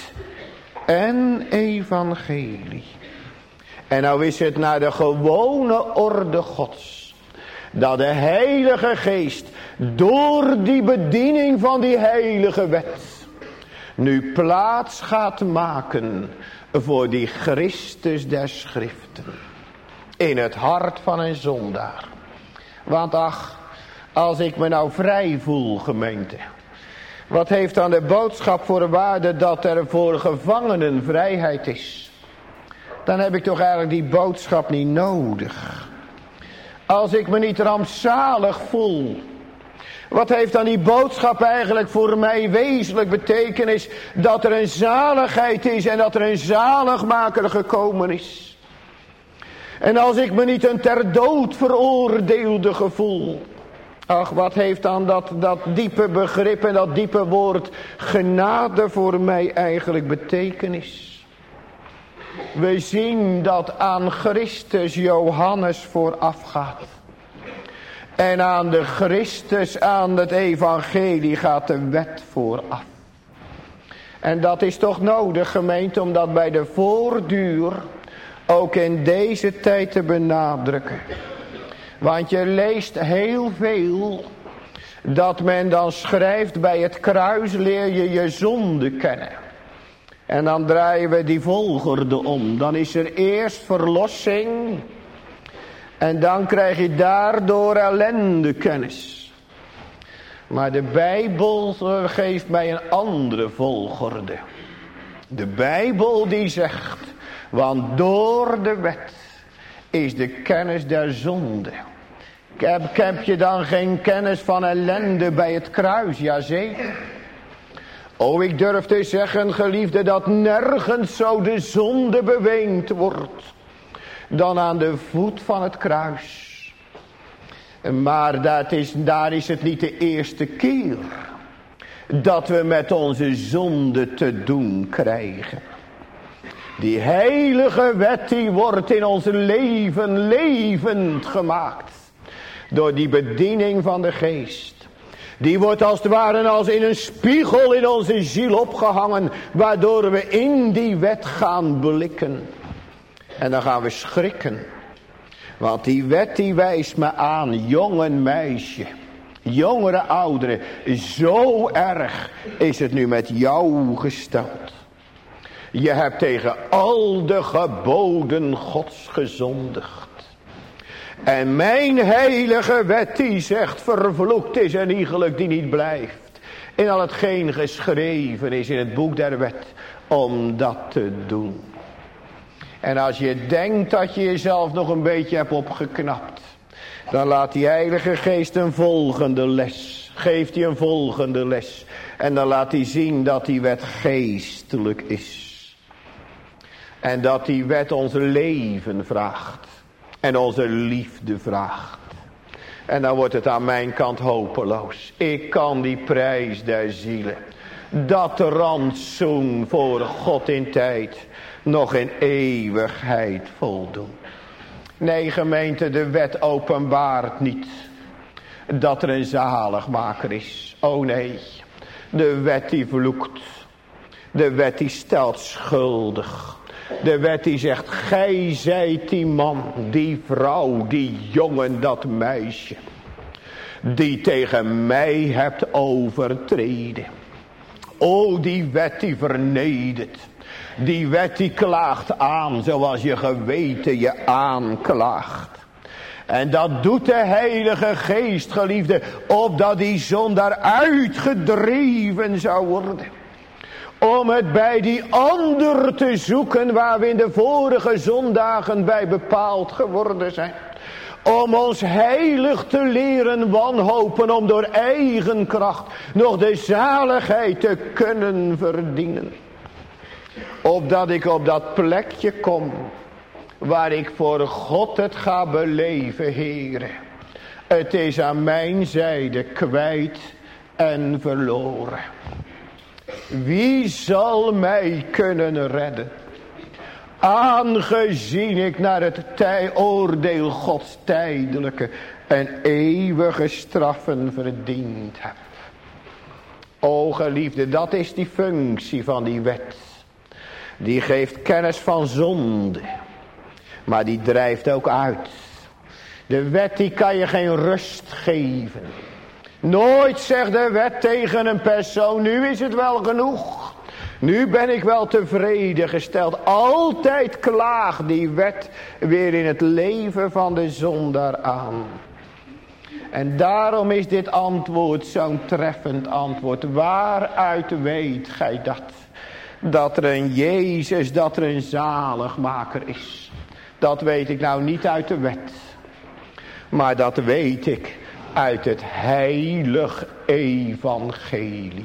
S1: en evangelie. En nou is het naar de gewone orde Gods. Dat de Heilige Geest door die bediening van die heilige wet nu plaats gaat maken voor die Christus der Schriften. In het hart van een zondaar. Want ach, als ik me nou vrij voel, gemeente. Wat heeft dan de boodschap voor waarde dat er voor gevangenen vrijheid is? Dan heb ik toch eigenlijk die boodschap niet nodig. Als ik me niet rampzalig voel. Wat heeft dan die boodschap eigenlijk voor mij wezenlijk betekenis? Dat er een zaligheid is en dat er een zaligmaker gekomen is. En als ik me niet een ter dood veroordeelde gevoel. Ach, wat heeft dan dat, dat diepe begrip en dat diepe woord genade voor mij eigenlijk betekenis? We zien dat aan Christus Johannes voorafgaat. En aan de Christus, aan het evangelie gaat de wet vooraf. En dat is toch nodig, gemeente, om dat bij de voortduur ook in deze tijd te benadrukken. Want je leest heel veel dat men dan schrijft, bij het kruis leer je je zonde kennen. En dan draaien we die volgorde om. Dan is er eerst verlossing. En dan krijg je daardoor ellende kennis. Maar de Bijbel geeft mij een andere volgorde. De Bijbel die zegt, want door de wet is de kennis der zonde. Heb, heb je dan geen kennis van ellende bij het kruis? Jazeker. O, ik durf te zeggen, geliefde, dat nergens zo de zonde beweend wordt dan aan de voet van het kruis. Maar dat is, daar is het niet de eerste keer dat we met onze zonde te doen krijgen. Die heilige wet die wordt in ons leven levend gemaakt door die bediening van de geest. Die wordt als het ware als in een spiegel in onze ziel opgehangen, waardoor we in die wet gaan blikken. En dan gaan we schrikken. Want die wet die wijst me aan, jong en meisje, jongere ouderen, zo erg is het nu met jou gesteld. Je hebt tegen al de geboden Gods gezondigd. En mijn heilige wet die zegt, vervloekt is een iegelijk die niet blijft in al hetgeen geschreven is in het boek der wet, om dat te doen. En als je denkt dat je jezelf nog een beetje hebt opgeknapt, dan laat die Heilige Geest een volgende les. Geeft hij een volgende les. En dan laat hij zien dat die wet geestelijk is. En dat die wet ons leven vraagt. En onze liefde vraagt. En dan wordt het aan mijn kant hopeloos. Ik kan die prijs der zielen, dat rantsoen voor God in tijd, nog in eeuwigheid voldoen. Nee, gemeente, de wet openbaart niet dat er een zaligmaker is. Oh nee, de wet die vloekt. De wet die stelt schuldig. De wet die zegt, gij zijt die man, die vrouw, die jongen, dat meisje, die tegen mij hebt overtreden. O, die wet die vernedert. Die wet die klaagt aan, zoals je geweten je aanklaagt. En dat doet de Heilige Geest, geliefde, opdat die zondaar uitgedreven zou worden. Om het bij die ander te zoeken waar we in de vorige zondagen bij bepaald geworden zijn. Om ons heilig te leren wanhopen, om door eigen kracht nog de zaligheid te kunnen verdienen. Opdat ik op dat plekje kom waar ik voor God het ga beleven, Heere. Het is aan mijn zijde kwijt en verloren. Wie zal mij kunnen redden? Aangezien ik naar het tij oordeel Gods tijdelijke en eeuwige straffen verdiend heb. O geliefde, dat is die functie van die wet. Die geeft kennis van zonde. Maar die drijft ook uit. De wet die kan je geen rust geven. Nooit zegt de wet tegen een persoon, nu is het wel genoeg. Nu ben ik wel tevreden gesteld. Altijd klaagt die wet weer in het leven van de zondaar aan. En daarom is dit antwoord zo'n treffend antwoord. Waaruit weet gij dat? Dat er een Jezus, dat er een zaligmaker is. Dat weet ik nou niet uit de wet. Maar dat weet ik uit het heilig evangelie.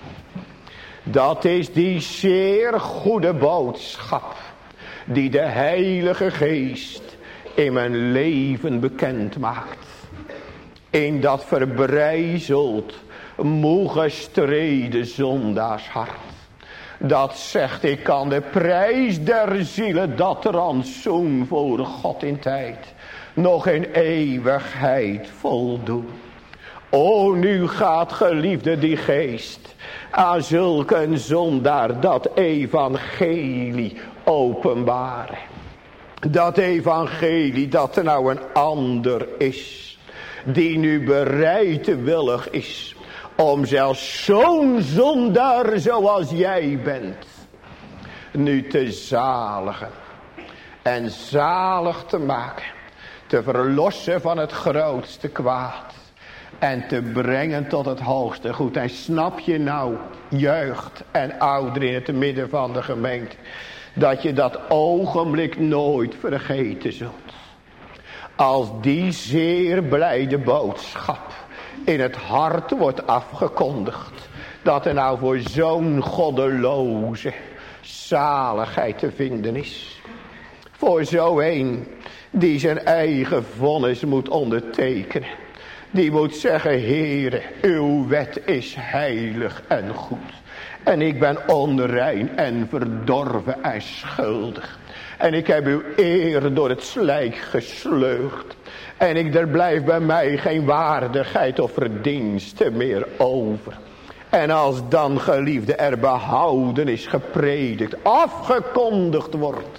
S1: Dat is die zeer goede boodschap die de Heilige Geest in mijn leven bekend maakt. In dat verbrijzeld, moe gestreden zondaarshart. Dat zegt, ik kan de prijs der zielen, dat rantsoen voor God in tijd, nog in eeuwigheid voldoen. O, nu gaat geliefde die geest aan zulke een zondaar dat evangelie openbaren. Dat evangelie dat er nou een ander is, die nu bereidwillig is om zelfs zo'n zondaar zoals jij bent, nu te zaligen en zalig te maken, te verlossen van het grootste kwaad en te brengen tot het hoogste goed. En snap je nou, jeugd en ouderen in het midden van de gemeente, dat je dat ogenblik nooit vergeten zult. Als die zeer blijde boodschap in het hart wordt afgekondigd, dat er nou voor zo'n goddeloze zaligheid te vinden is. Voor zo een die zijn eigen vonnis moet ondertekenen. Die moet zeggen, Heere, uw wet is heilig en goed. En ik ben onrein en verdorven en schuldig. En ik heb uw eer door het slijk gesleurd. En ik, er blijft bij mij geen waardigheid of verdienste meer over. En als dan, geliefde, er behouden is gepredikt, afgekondigd wordt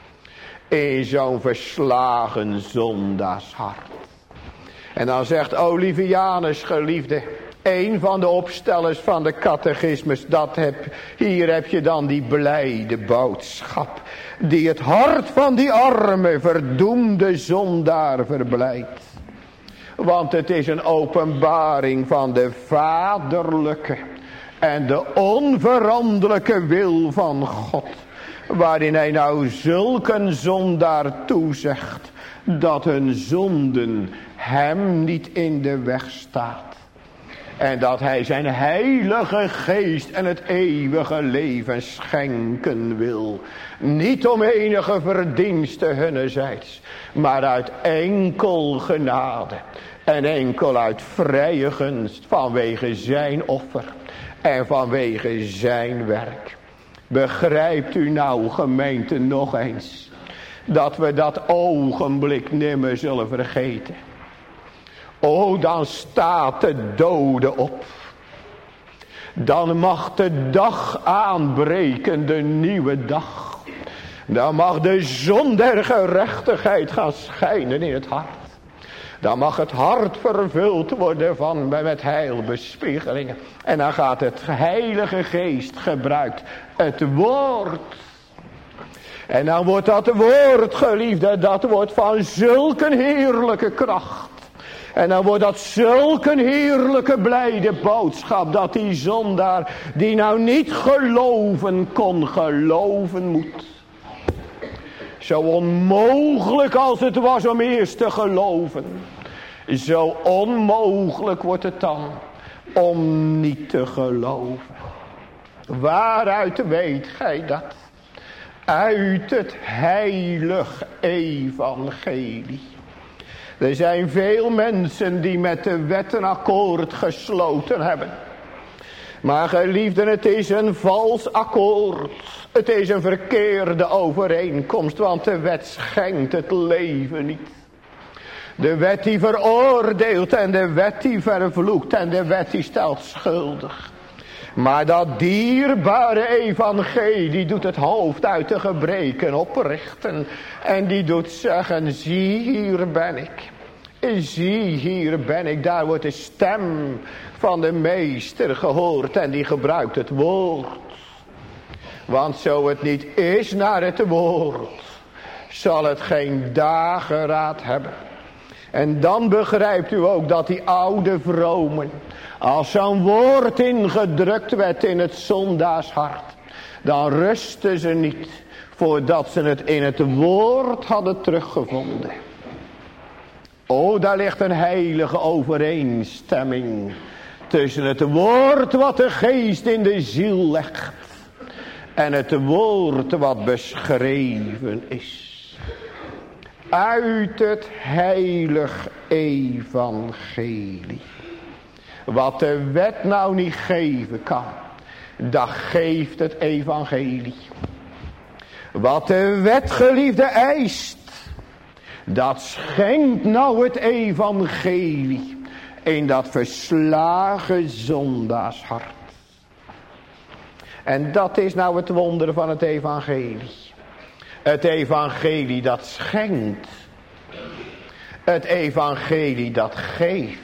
S1: in zo'n verslagen zondaarshart. En dan zegt Olivianus, geliefde, een van de opstellers van de catechismus, dat heb, hier heb je dan die blijde boodschap, die het hart van die arme, verdoemde zondaar verblijdt. Want het is een openbaring van de vaderlijke en de onveranderlijke wil van God, waarin hij nou zulke zondaar toezegt, dat hun zonden hem niet in de weg staat. En dat hij zijn heilige geest en het eeuwige leven schenken wil. Niet om enige verdienste hunnerzijds, maar uit enkel genade. En enkel uit vrije gunst vanwege zijn offer en vanwege zijn werk. Begrijpt u nou, gemeente, nog eens, dat we dat ogenblik nimmer zullen vergeten. O, dan staat de dode op. Dan mag de dag aanbreken, de nieuwe dag. Dan mag de zon der gerechtigheid gaan schijnen in het hart. Dan mag het hart vervuld worden van, met heilbespiegelingen. En dan gaat het Heilige Geest gebruikt. Het woord. En dan wordt dat woord, geliefde, dat wordt van zulke heerlijke kracht. En dan wordt dat zulke heerlijke blijde boodschap, dat die zondaar die nou niet geloven kon, geloven moet. Zo onmogelijk als het was om eerst te geloven, zo onmogelijk wordt het dan om niet te geloven. Waaruit weet gij dat? Uit het heilig evangelie. Er zijn veel mensen die met de wet een akkoord gesloten hebben. Maar geliefden, het is een vals akkoord. Het is een verkeerde overeenkomst, want de wet schenkt het leven niet. De wet die veroordeelt en de wet die vervloekt en de wet die stelt schuldig. Maar dat dierbare evangelie doet het hoofd uit de gebreken oprichten. En die doet zeggen, zie hier ben ik. Zie hier ben ik. Daar wordt de stem van de meester gehoord en die gebruikt het woord. Want zo het niet is naar het woord, zal het geen dageraad hebben. En dan begrijpt u ook dat die oude vromen, als zo'n woord ingedrukt werd in het zondaarshart, dan rusten ze niet voordat ze het in het woord hadden teruggevonden. Oh, daar ligt een heilige overeenstemming tussen het woord wat de geest in de ziel legt en het woord wat beschreven is. Uit het heilig evangelie. Wat de wet nou niet geven kan, dat geeft het evangelie. Wat de wet, geliefde, eist, dat schenkt nou het evangelie in dat verslagen zondaarshart. En dat is nou het wonder van het evangelie. Het evangelie dat schenkt. Het evangelie dat geeft.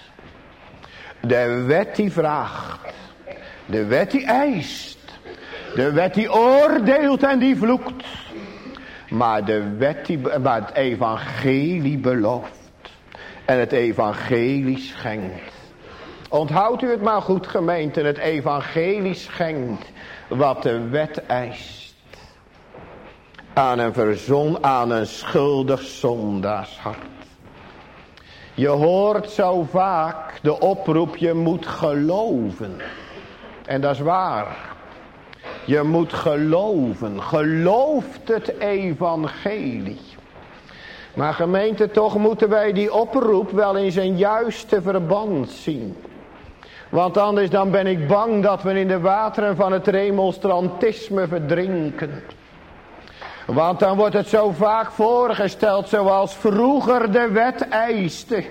S1: De wet die vraagt. De wet die eist. De wet die oordeelt en die vloekt. Maar, de wet die, maar het evangelie belooft. En het evangelie schenkt. Onthoudt u het maar goed, gemeente. Het evangelie schenkt wat de wet eist. Aan een verzon, aan een schuldig zondaarshart. Je hoort zo vaak de oproep, je moet geloven. En dat is waar. Je moet geloven. Gelooft het evangelie. Maar gemeente, toch moeten wij die oproep wel in zijn juiste verband zien. Want anders dan ben ik bang dat we in de wateren van het remonstrantisme verdrinken. Want dan wordt het zo vaak voorgesteld zoals vroeger de wet eiste.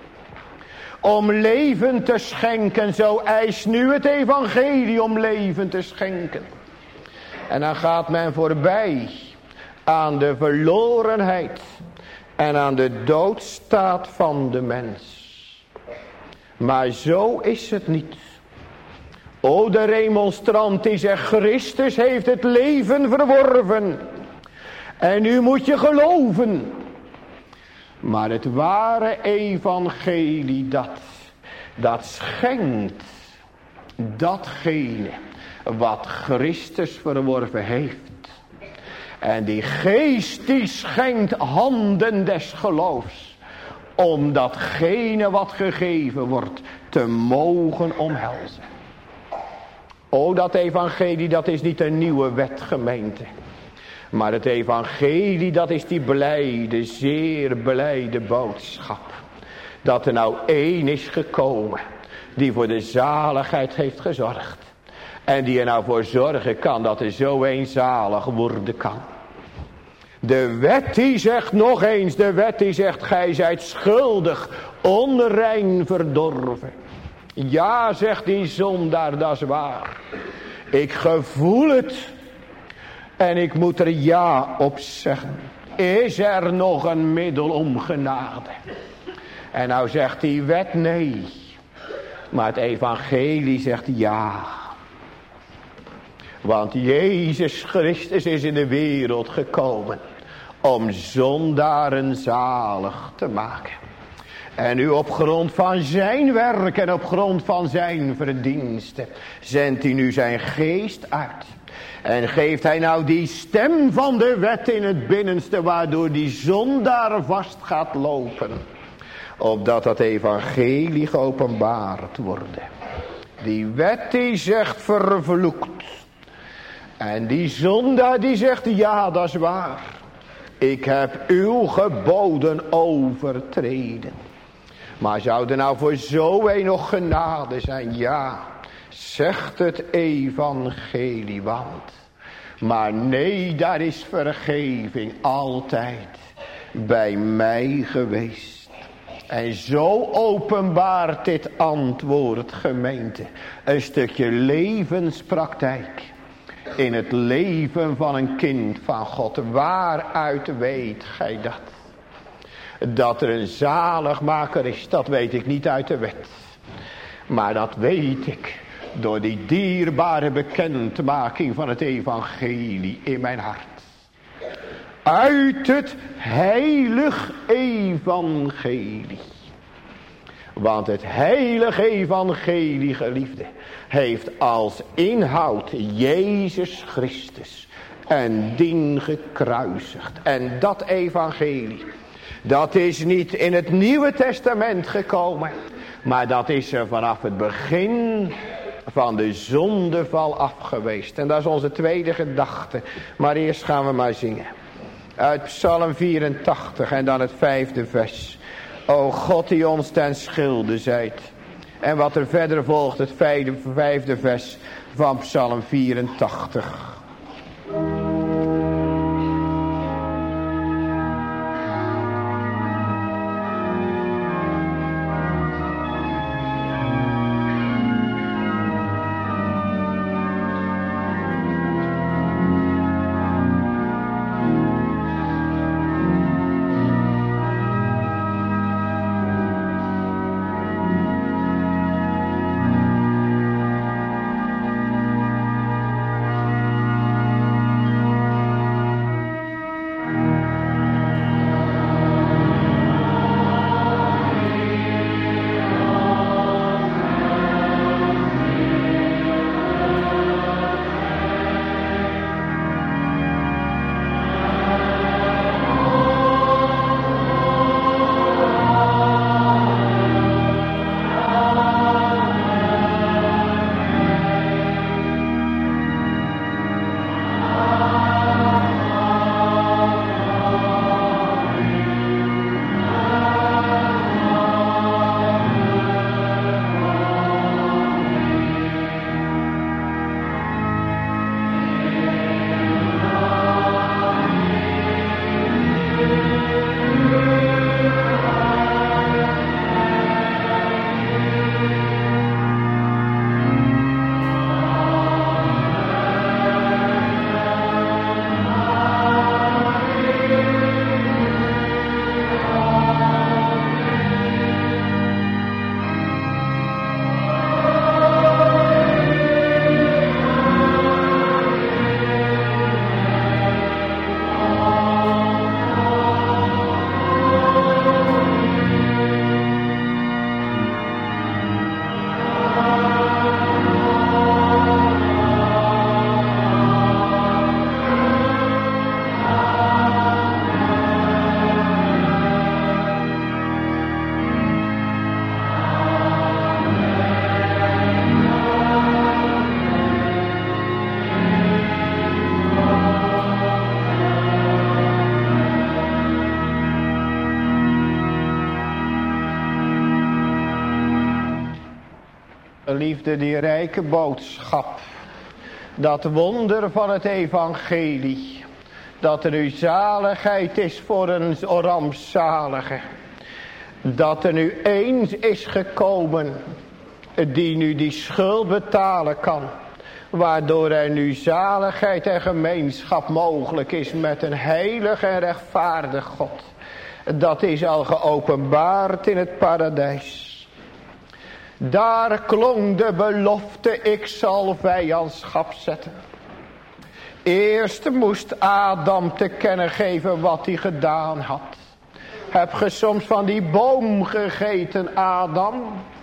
S1: Om leven te schenken, zo eist nu het evangelie om leven te schenken. En dan gaat men voorbij aan de verlorenheid en aan de doodstaat van de mens. Maar zo is het niet. O, de remonstrant die zegt, Christus heeft het leven verworven. En nu moet je geloven. Maar het ware evangelie dat, dat schenkt datgene wat Christus verworven heeft. En die geest die schenkt handen des geloofs. Om datgene wat gegeven wordt te mogen omhelzen. O, dat evangelie dat is niet een nieuwe wet, gemeente. Maar het evangelie dat is die blijde, zeer blijde boodschap. Dat er nou één is gekomen die voor de zaligheid heeft gezorgd. En die er nou voor zorgen kan dat er zo een zalig worden kan. De wet die zegt nog eens, de wet die zegt, gij zijt schuldig, onrein verdorven. Ja, zegt die zondaar, dat is waar. Ik gevoel het. En ik moet er ja op zeggen. Is er nog een middel om genade? En nou zegt die wet nee. Maar het evangelie zegt ja. Want Jezus Christus is in de wereld gekomen om zondaren zalig te maken. En nu op grond van zijn werk en op grond van zijn verdiensten zendt hij nu zijn geest uit. En geeft hij nou die stem van de wet in het binnenste, waardoor die zondaar vast gaat lopen. Opdat dat evangelie geopenbaard wordt. Die wet die zegt vervloekt. En die zondaar die zegt ja, dat is waar. Ik heb uw geboden overtreden. Maar zou er nou voor zo een nog genade zijn? Ja, zegt het evangelie, want. Maar nee, daar is vergeving altijd bij mij geweest. En zo openbaart dit antwoord, gemeente, een stukje levenspraktijk. In het leven van een kind van God. Waaruit weet gij dat? Dat er een zaligmaker is, dat weet ik niet uit de wet. Maar dat weet ik door die dierbare bekendmaking van het evangelie in mijn hart. Uit het heilig evangelie. Want het heilige evangelie, geliefde, heeft als inhoud Jezus Christus en dien gekruisigd. En dat evangelie, Dat is niet in het Nieuwe Testament gekomen. Maar dat is er vanaf het begin van de zondeval af geweest. En dat is onze tweede gedachte. Maar eerst gaan we maar zingen. Uit Psalm vierentachtig en dan het vijfde vers. O God die ons ten schilde zijt. En wat er verder volgt, het vijfde, vijfde vers van Psalm vierentachtig. Liefde, die rijke boodschap. Dat wonder van het evangelie. Dat er nu zaligheid is voor een rampzalige. Dat er nu eens is gekomen. Die nu die schuld betalen kan. Waardoor er nu zaligheid en gemeenschap mogelijk is met een heilig en rechtvaardig God. Dat is al geopenbaard in het paradijs. Daar klonk de belofte, ik zal vijandschap zetten. Eerst moest Adam te kennen geven wat hij gedaan had. Heb ge soms van die boom gegeten, Adam?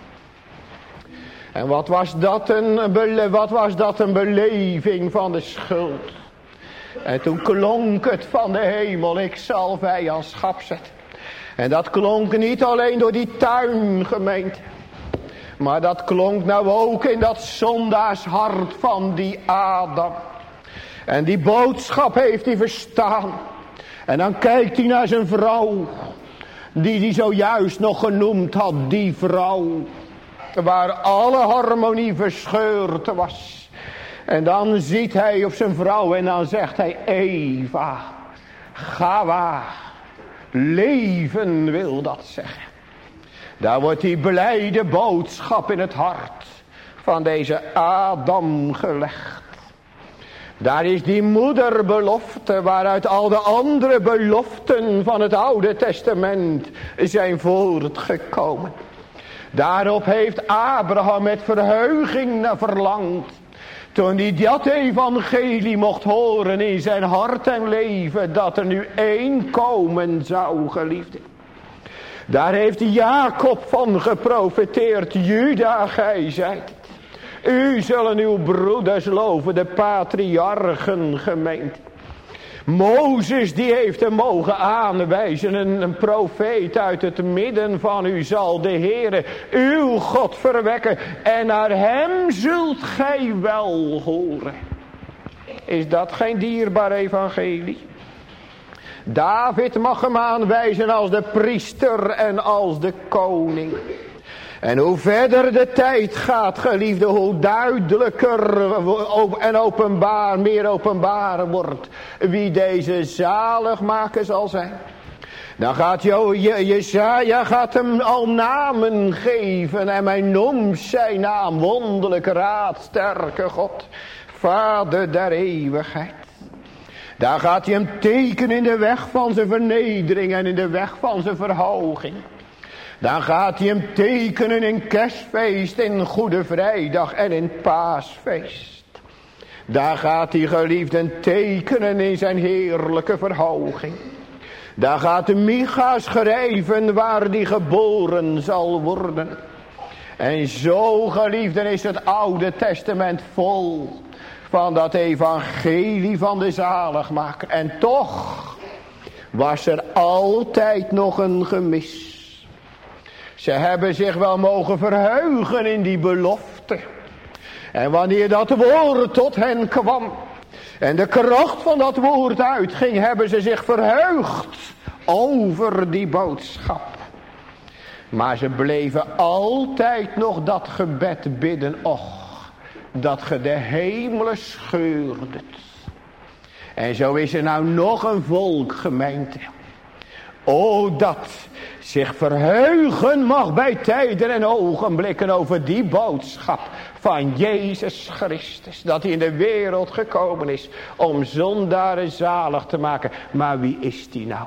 S1: En wat was dat een, bele- wat was dat een beleving van de schuld? En toen klonk het van de hemel, ik zal vijandschap zetten. En dat klonk niet alleen door die tuingemeente. Maar dat klonk nou ook in dat zondaarshart van die Adam. En die boodschap heeft hij verstaan. En dan kijkt hij naar zijn vrouw. Die hij zojuist nog genoemd had. Die vrouw. Waar alle harmonie verscheurd was. En dan ziet hij op zijn vrouw en dan zegt hij: Eva, Gawa, leven wil dat zeggen. Daar wordt die blijde boodschap in het hart van deze Adam gelegd. Daar is die moederbelofte waaruit al de andere beloften van het Oude Testament zijn voortgekomen. Daarop heeft Abraham met verheuging naar verlangd. Toen hij dat evangelie mocht horen in zijn hart en leven, dat er nu één komen zou, geliefde. Daar heeft Jacob van geprofeteerd: Juda, gij zijt het. U zullen uw broeders loven, de patriarchen gemeente. Mozes die heeft hem mogen aanwijzen. Een, een profeet uit het midden van u zal de Heere uw God verwekken. En naar hem zult gij wel horen. Is dat geen dierbaar evangelie? David mag hem aanwijzen als de priester en als de koning. En hoe verder de tijd gaat, geliefde, hoe duidelijker en openbaar, meer openbaar wordt wie deze zaligmaker zal zijn. Dan gaat Jesaja gaat hem al namen geven en hij noemt zijn naam, wonderlijke raad, sterke God, Vader der eeuwigheid. Daar gaat hij hem tekenen in de weg van zijn vernedering en in de weg van zijn verhoging. Dan gaat hij hem tekenen in kerstfeest, in Goede Vrijdag en in paasfeest. Daar gaat hij geliefden tekenen in zijn heerlijke verhoging. Daar gaat de Micha schrijven waar die geboren zal worden. En zo geliefden is het Oude Testament vol van dat evangelie van de zaligmaker. En toch was er altijd nog een gemis. Ze hebben zich wel mogen verheugen in die belofte. En wanneer dat woord tot hen kwam en de kracht van dat woord uitging, hebben ze zich verheugd over die boodschap. Maar ze bleven altijd nog dat gebed bidden. Och, dat ge de hemelen scheurdet. En zo is er nou nog een volk, gemeente. O, dat zich verheugen mag bij tijden en ogenblikken over die boodschap van Jezus Christus. Dat hij in de wereld gekomen is om zondaren zalig te maken. Maar wie is die nou?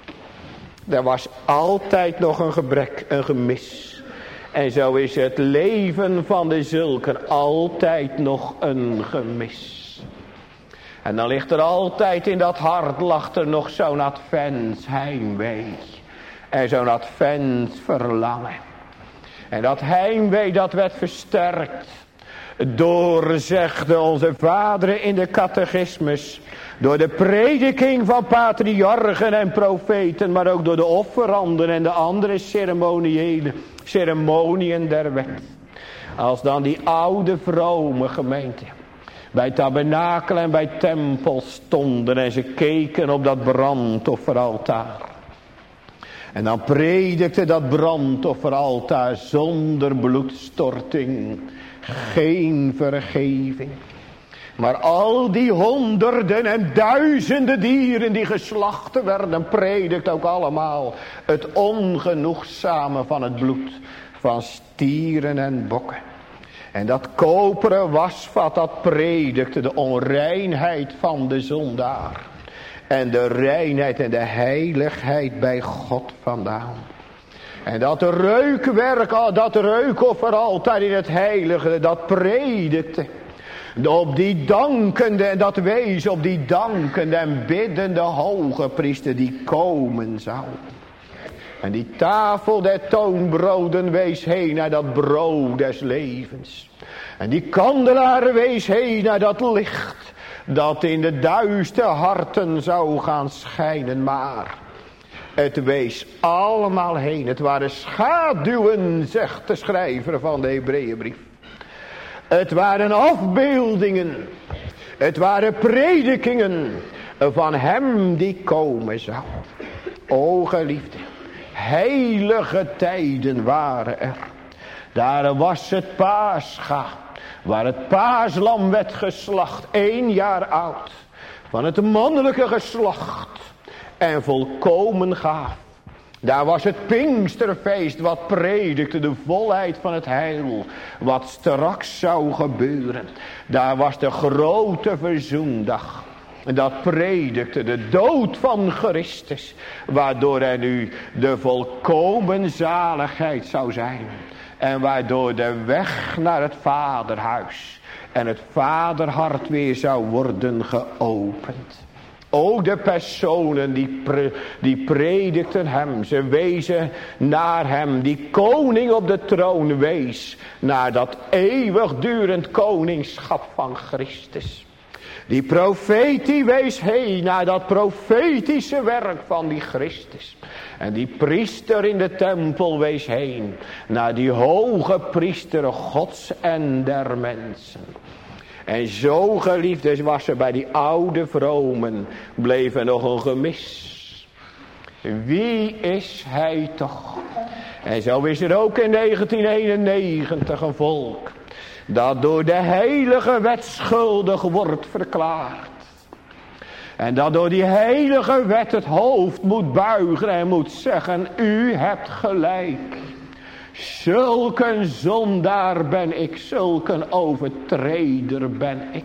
S1: Er was altijd nog een gebrek, een gemis. En zo is het leven van de zulken altijd nog een gemis. En dan ligt er altijd in dat hart, lag er nog zo'n adventsheimwee. En zo'n adventsverlangen. En dat heimwee dat werd versterkt. Door, zegde onze vaderen in de catechismus. Door de prediking van patriarchen en profeten. Maar ook door de offeranden en de andere ceremoniële ceremoniën der wet. Als dan die oude vrome gemeente bij tabernakel en bij tempel stonden en ze keken op dat brandofferaltaar. En dan predikte dat brandofferaltaar zonder bloedstorting, geen vergeving. Maar al die honderden en duizenden dieren die geslacht werden, predikt ook allemaal het ongenoegzame van het bloed van stieren en bokken. En dat koperen wasvat, dat predikte de onreinheid van de zondaar. En de reinheid en de heiligheid bij God vandaan. En dat reukwerk, dat reukoffer altijd in het heilige, dat predikte. Op die dankende, en dat wees op die dankende en biddende hoge priester die komen zou. En die tafel der toonbroden wees heen naar dat brood des levens. En die kandelaar wees heen naar dat licht dat in de duiste harten zou gaan schijnen. Maar het wees allemaal heen. Het waren schaduwen, zegt de schrijver van de Hebreeënbrief. Het waren afbeeldingen. Het waren predikingen van hem die komen zou. O geliefde, heilige tijden waren er. Daar was het Pascha, waar het paaslam werd geslacht, één jaar oud, van het mannelijke geslacht en volkomen gaaf. Daar was het Pinksterfeest wat predikte de volheid van het heil, wat straks zou gebeuren. Daar was de grote verzoendag. En dat predikte de dood van Christus, waardoor er nu de volkomen zaligheid zou zijn. En waardoor de weg naar het vaderhuis en het vaderhart weer zou worden geopend. Ook de personen die, pre, die predikten hem. Ze wezen naar hem. Die koning op de troon wees naar dat eeuwigdurend koningschap van Christus. Die profeet die wees heen naar dat profetische werk van die Christus. En die priester in de tempel wees heen naar die hoge priester Gods en der mensen. En zo, geliefdes, was er bij die oude vromen, bleef er nog een gemis. Wie is hij toch? En zo is er ook in negentien eenennegentig een volk dat door de heilige wet schuldig wordt verklaard. En dat door die heilige wet het hoofd moet buigen en moet zeggen, u hebt gelijk. Zulk een zondaar ben ik, zulk een overtreder ben ik.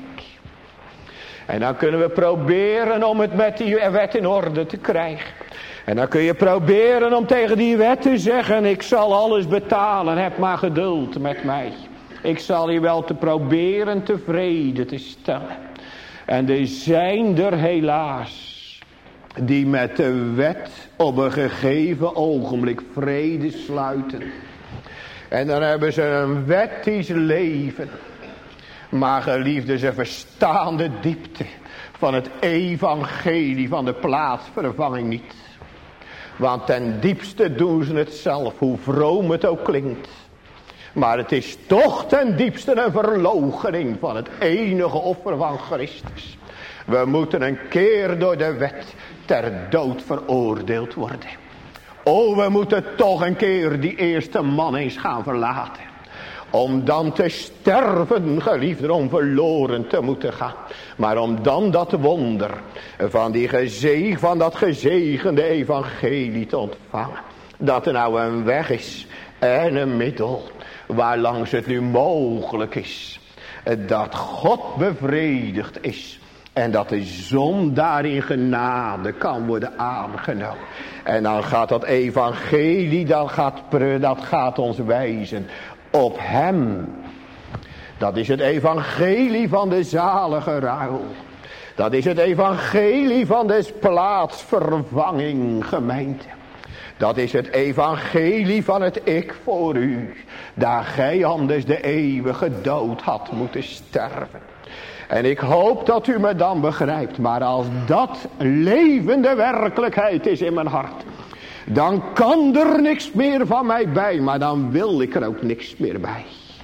S1: En dan kunnen we proberen om het met die wet in orde te krijgen. En dan kun je proberen om tegen die wet te zeggen, ik zal alles betalen, heb maar geduld met mij. Ik zal je wel te proberen tevreden te stellen. En er zijn er helaas die met de wet op een gegeven ogenblik vrede sluiten. En dan hebben ze een wettisch leven. Maar geliefden, ze verstaan de diepte van het evangelie van de plaatsvervanging niet. Want ten diepste doen ze het zelf, hoe vroom het ook klinkt. Maar het is toch ten diepste een verloochening van het enige offer van Christus. We moeten een keer door de wet ter dood veroordeeld worden. Oh, we moeten toch een keer die eerste man eens gaan verlaten. Om dan te sterven, geliefden, om verloren te moeten gaan. Maar om dan dat wonder van, die gezeg, van dat gezegende evangelie te ontvangen. Dat er nou een weg is en een middel waarlangs het nu mogelijk is dat God bevredigd is. En dat de zondaar in genade kan worden aangenomen. En dan gaat dat evangelie, dat gaat, dat gaat ons wijzen op hem. Dat is het evangelie van de zalige ruil. Dat is het evangelie van des plaatsvervanging, gemeente. Dat is het evangelie van het ik voor u. Daar gij anders de eeuwige dood had moeten sterven. En ik hoop dat u me dan begrijpt. Maar als dat levende werkelijkheid is in mijn hart, dan kan er niks meer van mij bij. Maar dan wil ik er ook niks meer bij.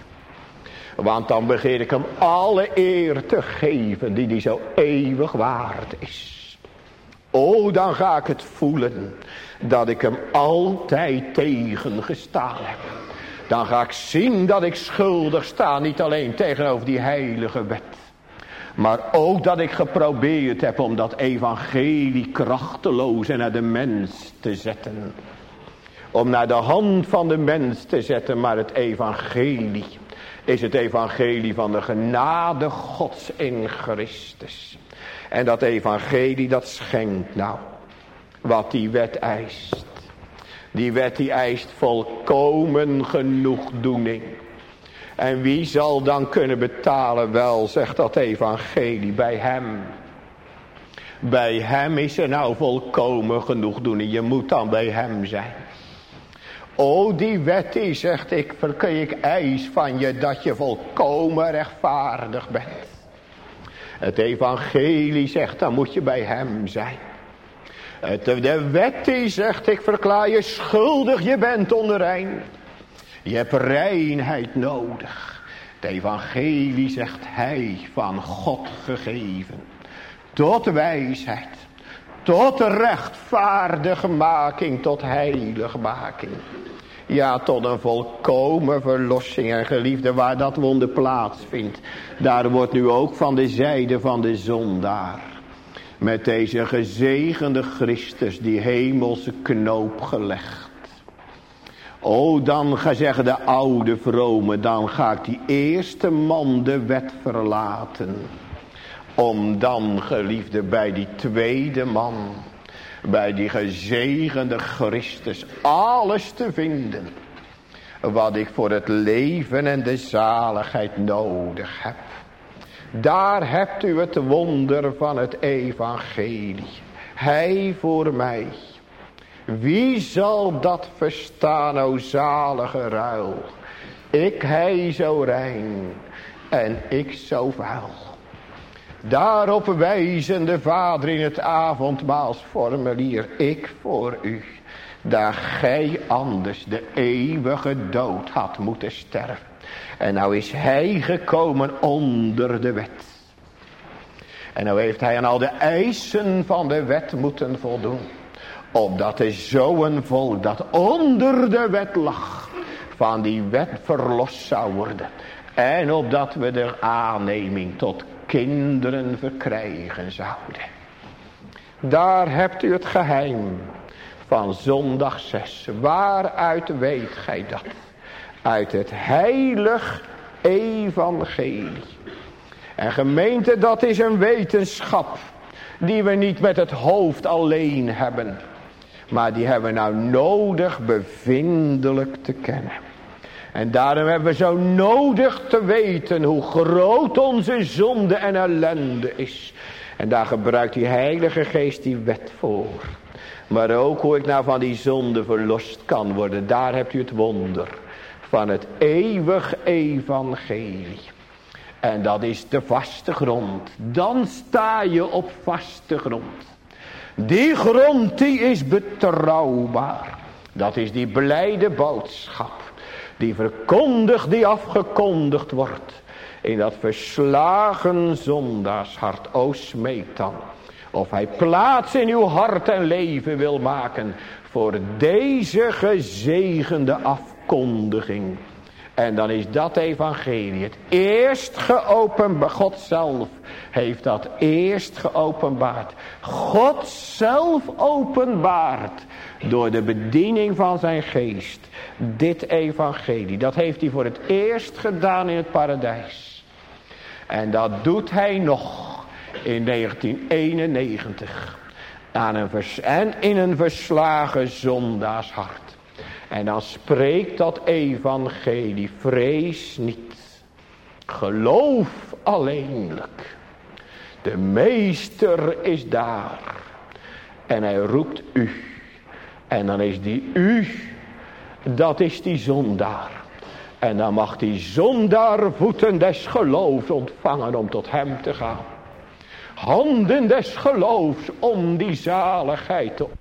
S1: Want dan begeer ik hem alle eer te geven die die zo eeuwig waard is. O, dan ga ik het voelen dat ik hem altijd tegengestaan heb. Dan ga ik zien dat ik schuldig sta, niet alleen tegenover die heilige wet. Maar ook dat ik geprobeerd heb om dat evangelie krachteloos en naar de mens te zetten. Om naar de hand van de mens te zetten, maar het evangelie is het evangelie van de genade Gods in Christus. En dat evangelie dat schenkt nou wat die wet eist. Die wet die eist volkomen genoegdoening. En wie zal dan kunnen betalen? Wel, zegt dat evangelie, bij hem. Bij hem is er nou volkomen genoegdoening. Je moet dan bij hem zijn. O, die wet die zegt, ik, ik eis van je dat je volkomen rechtvaardig bent. Het evangelie zegt, dan moet je bij hem zijn. Het, de wet die zegt, ik verklaar je schuldig, je bent onrein. Je hebt reinheid nodig. Het evangelie zegt, hij van God gegeven. Tot wijsheid. Tot rechtvaardigmaking. Tot heiligmaking. Ja, tot een volkomen verlossing. En geliefde, waar dat wonder plaatsvindt, daar wordt nu ook van de zijde van de zondaar met deze gezegende Christus die hemelse knoop gelegd. O, dan ga zeggen de oude vrome, dan ga ik die eerste man de wet verlaten. Om dan, geliefde, bij die tweede man, bij die gezegende Christus, alles te vinden wat ik voor het leven en de zaligheid nodig heb. Daar hebt u het wonder van het evangelie. Hij voor mij. Wie zal dat verstaan, o zalige ruil? Ik, hij zo rein en ik zo vuil. Daarop wijzen de Vader in het avondmaalsformulier. Ik voor u. Dat gij anders de eeuwige dood had moeten sterven. En nou is hij gekomen onder de wet. En nou heeft hij aan al de eisen van de wet moeten voldoen. Opdat er zo'n volk dat onder de wet lag, van die wet verlost zou worden. En opdat we de aanneming tot kinderen verkrijgen zouden. Daar hebt u het geheim van zondag zes. Waaruit weet gij dat? Uit het heilig evangelie. En gemeente, dat is een wetenschap die we niet met het hoofd alleen hebben. Maar die hebben we nou nodig bevindelijk te kennen. En daarom hebben we zo nodig te weten hoe groot onze zonde en ellende is. En daar gebruikt die Heilige Geest die wet voor. Maar ook hoe ik nou van die zonde verlost kan worden. Daar hebt u het wonder van het eeuwig evangelie. En dat is de vaste grond. Dan sta je op vaste grond. Die grond die is betrouwbaar. Dat is die blijde boodschap. Die verkondigt, die afgekondigd wordt. In dat verslagen zondaarshart. O smeek dan. Of hij plaats in uw hart en leven wil maken. Voor deze gezegende afkondiging. En dan is dat evangelie het eerst geopenbaard. God zelf heeft dat eerst geopenbaard. God zelf openbaart door de bediening van zijn geest. Dit evangelie. Dat heeft hij voor het eerst gedaan in het paradijs. En dat doet hij nog in negentien eenennegentig. Aan een vers- en in een verslagen zondaarshart. En dan spreekt dat evangelie. Vrees niet. Geloof alleenlijk. De meester is daar. En hij roept u. En dan is die u. Dat is die zondaar. En dan mag die zondaar voeten des geloofs ontvangen om tot hem te gaan. Handen des geloofs om die zaligheid te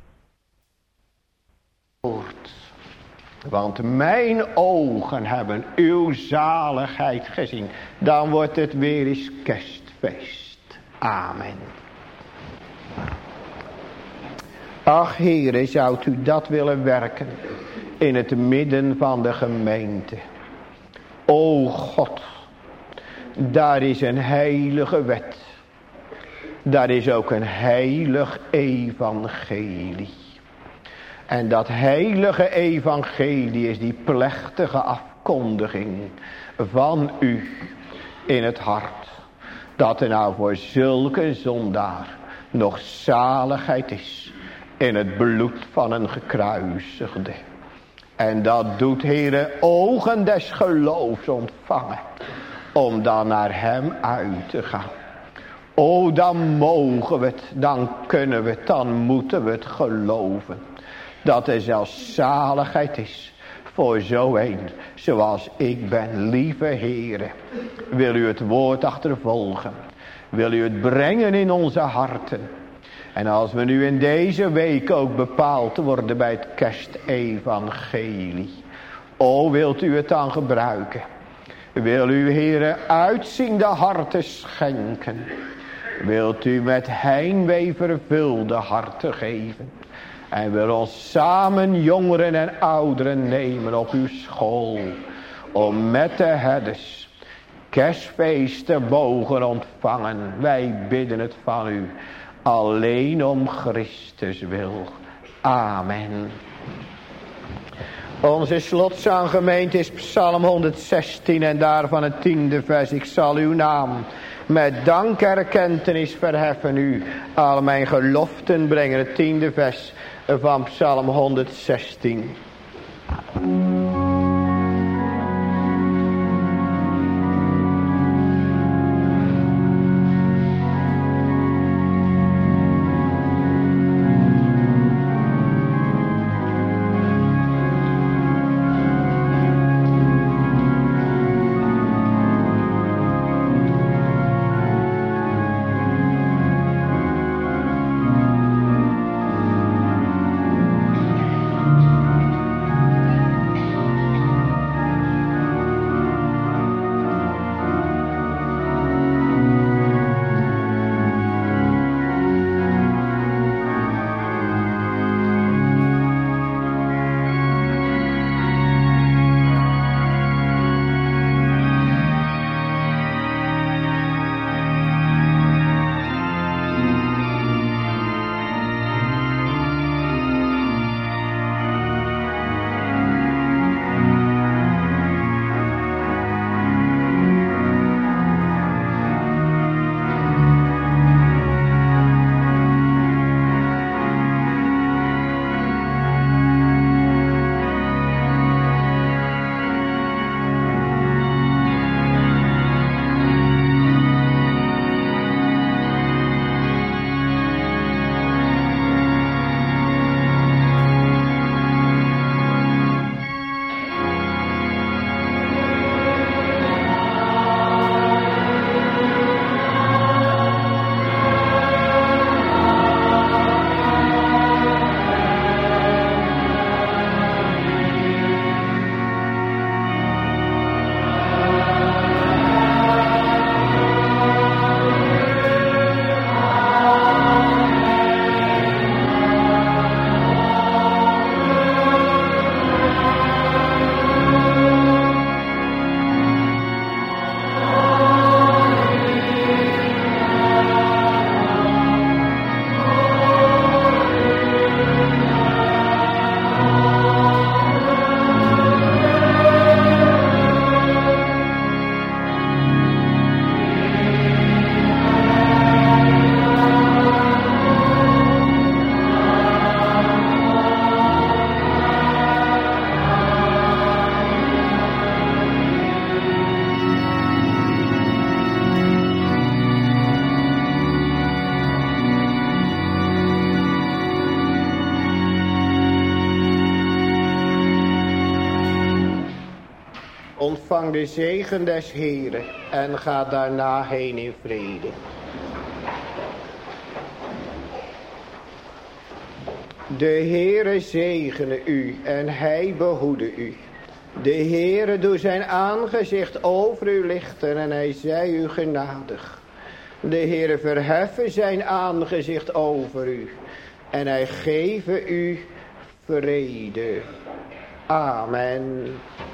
S1: ontvangen. Want mijn ogen hebben uw zaligheid gezien. Dan wordt het weer eens kerstfeest. Amen. Ach Heere, zou u dat willen werken in het midden van de gemeente. O God, daar is een heilige wet. Daar is ook een heilig evangelie. En dat heilige evangelie is die plechtige afkondiging van u in het hart. Dat er nou voor zulke zondaar nog zaligheid is in het bloed van een gekruisigde. En dat doet Heere ogen des geloofs ontvangen. Om dan naar hem uit te gaan. O, dan mogen we het, dan kunnen we het, dan moeten we het geloven. Dat er zelfs zaligheid is voor zo een zoals ik ben. Lieve Heere, wil u het woord achtervolgen. Wil u het brengen in onze harten. En als we nu in deze week ook bepaald worden bij het kerstevangelie. O, wilt u het dan gebruiken. Wil u Heere uitziende harten schenken. Wilt u met heimwee vervulde harten geven. En wil ons samen jongeren en ouderen nemen op uw school. Om met de herders kerstfeesten mogen ontvangen. Wij bidden het van u. Alleen om Christus wil. Amen. Onze slotzanggemeente is Psalm honderdzestien en daarvan het tiende vers. Ik zal uw naam met dankerkentenis verheffen u. Al mijn geloften brengen, het tiende vers van Psalm honderdzestien. Ontvang de zegen des Heeren en ga daarna heen in vrede. De Heere zegene u en hij behoede u. De Heere doe zijn aangezicht over u lichten en hij zij u genadig. De Heere verheffen zijn aangezicht over u en hij geven u vrede. Amen.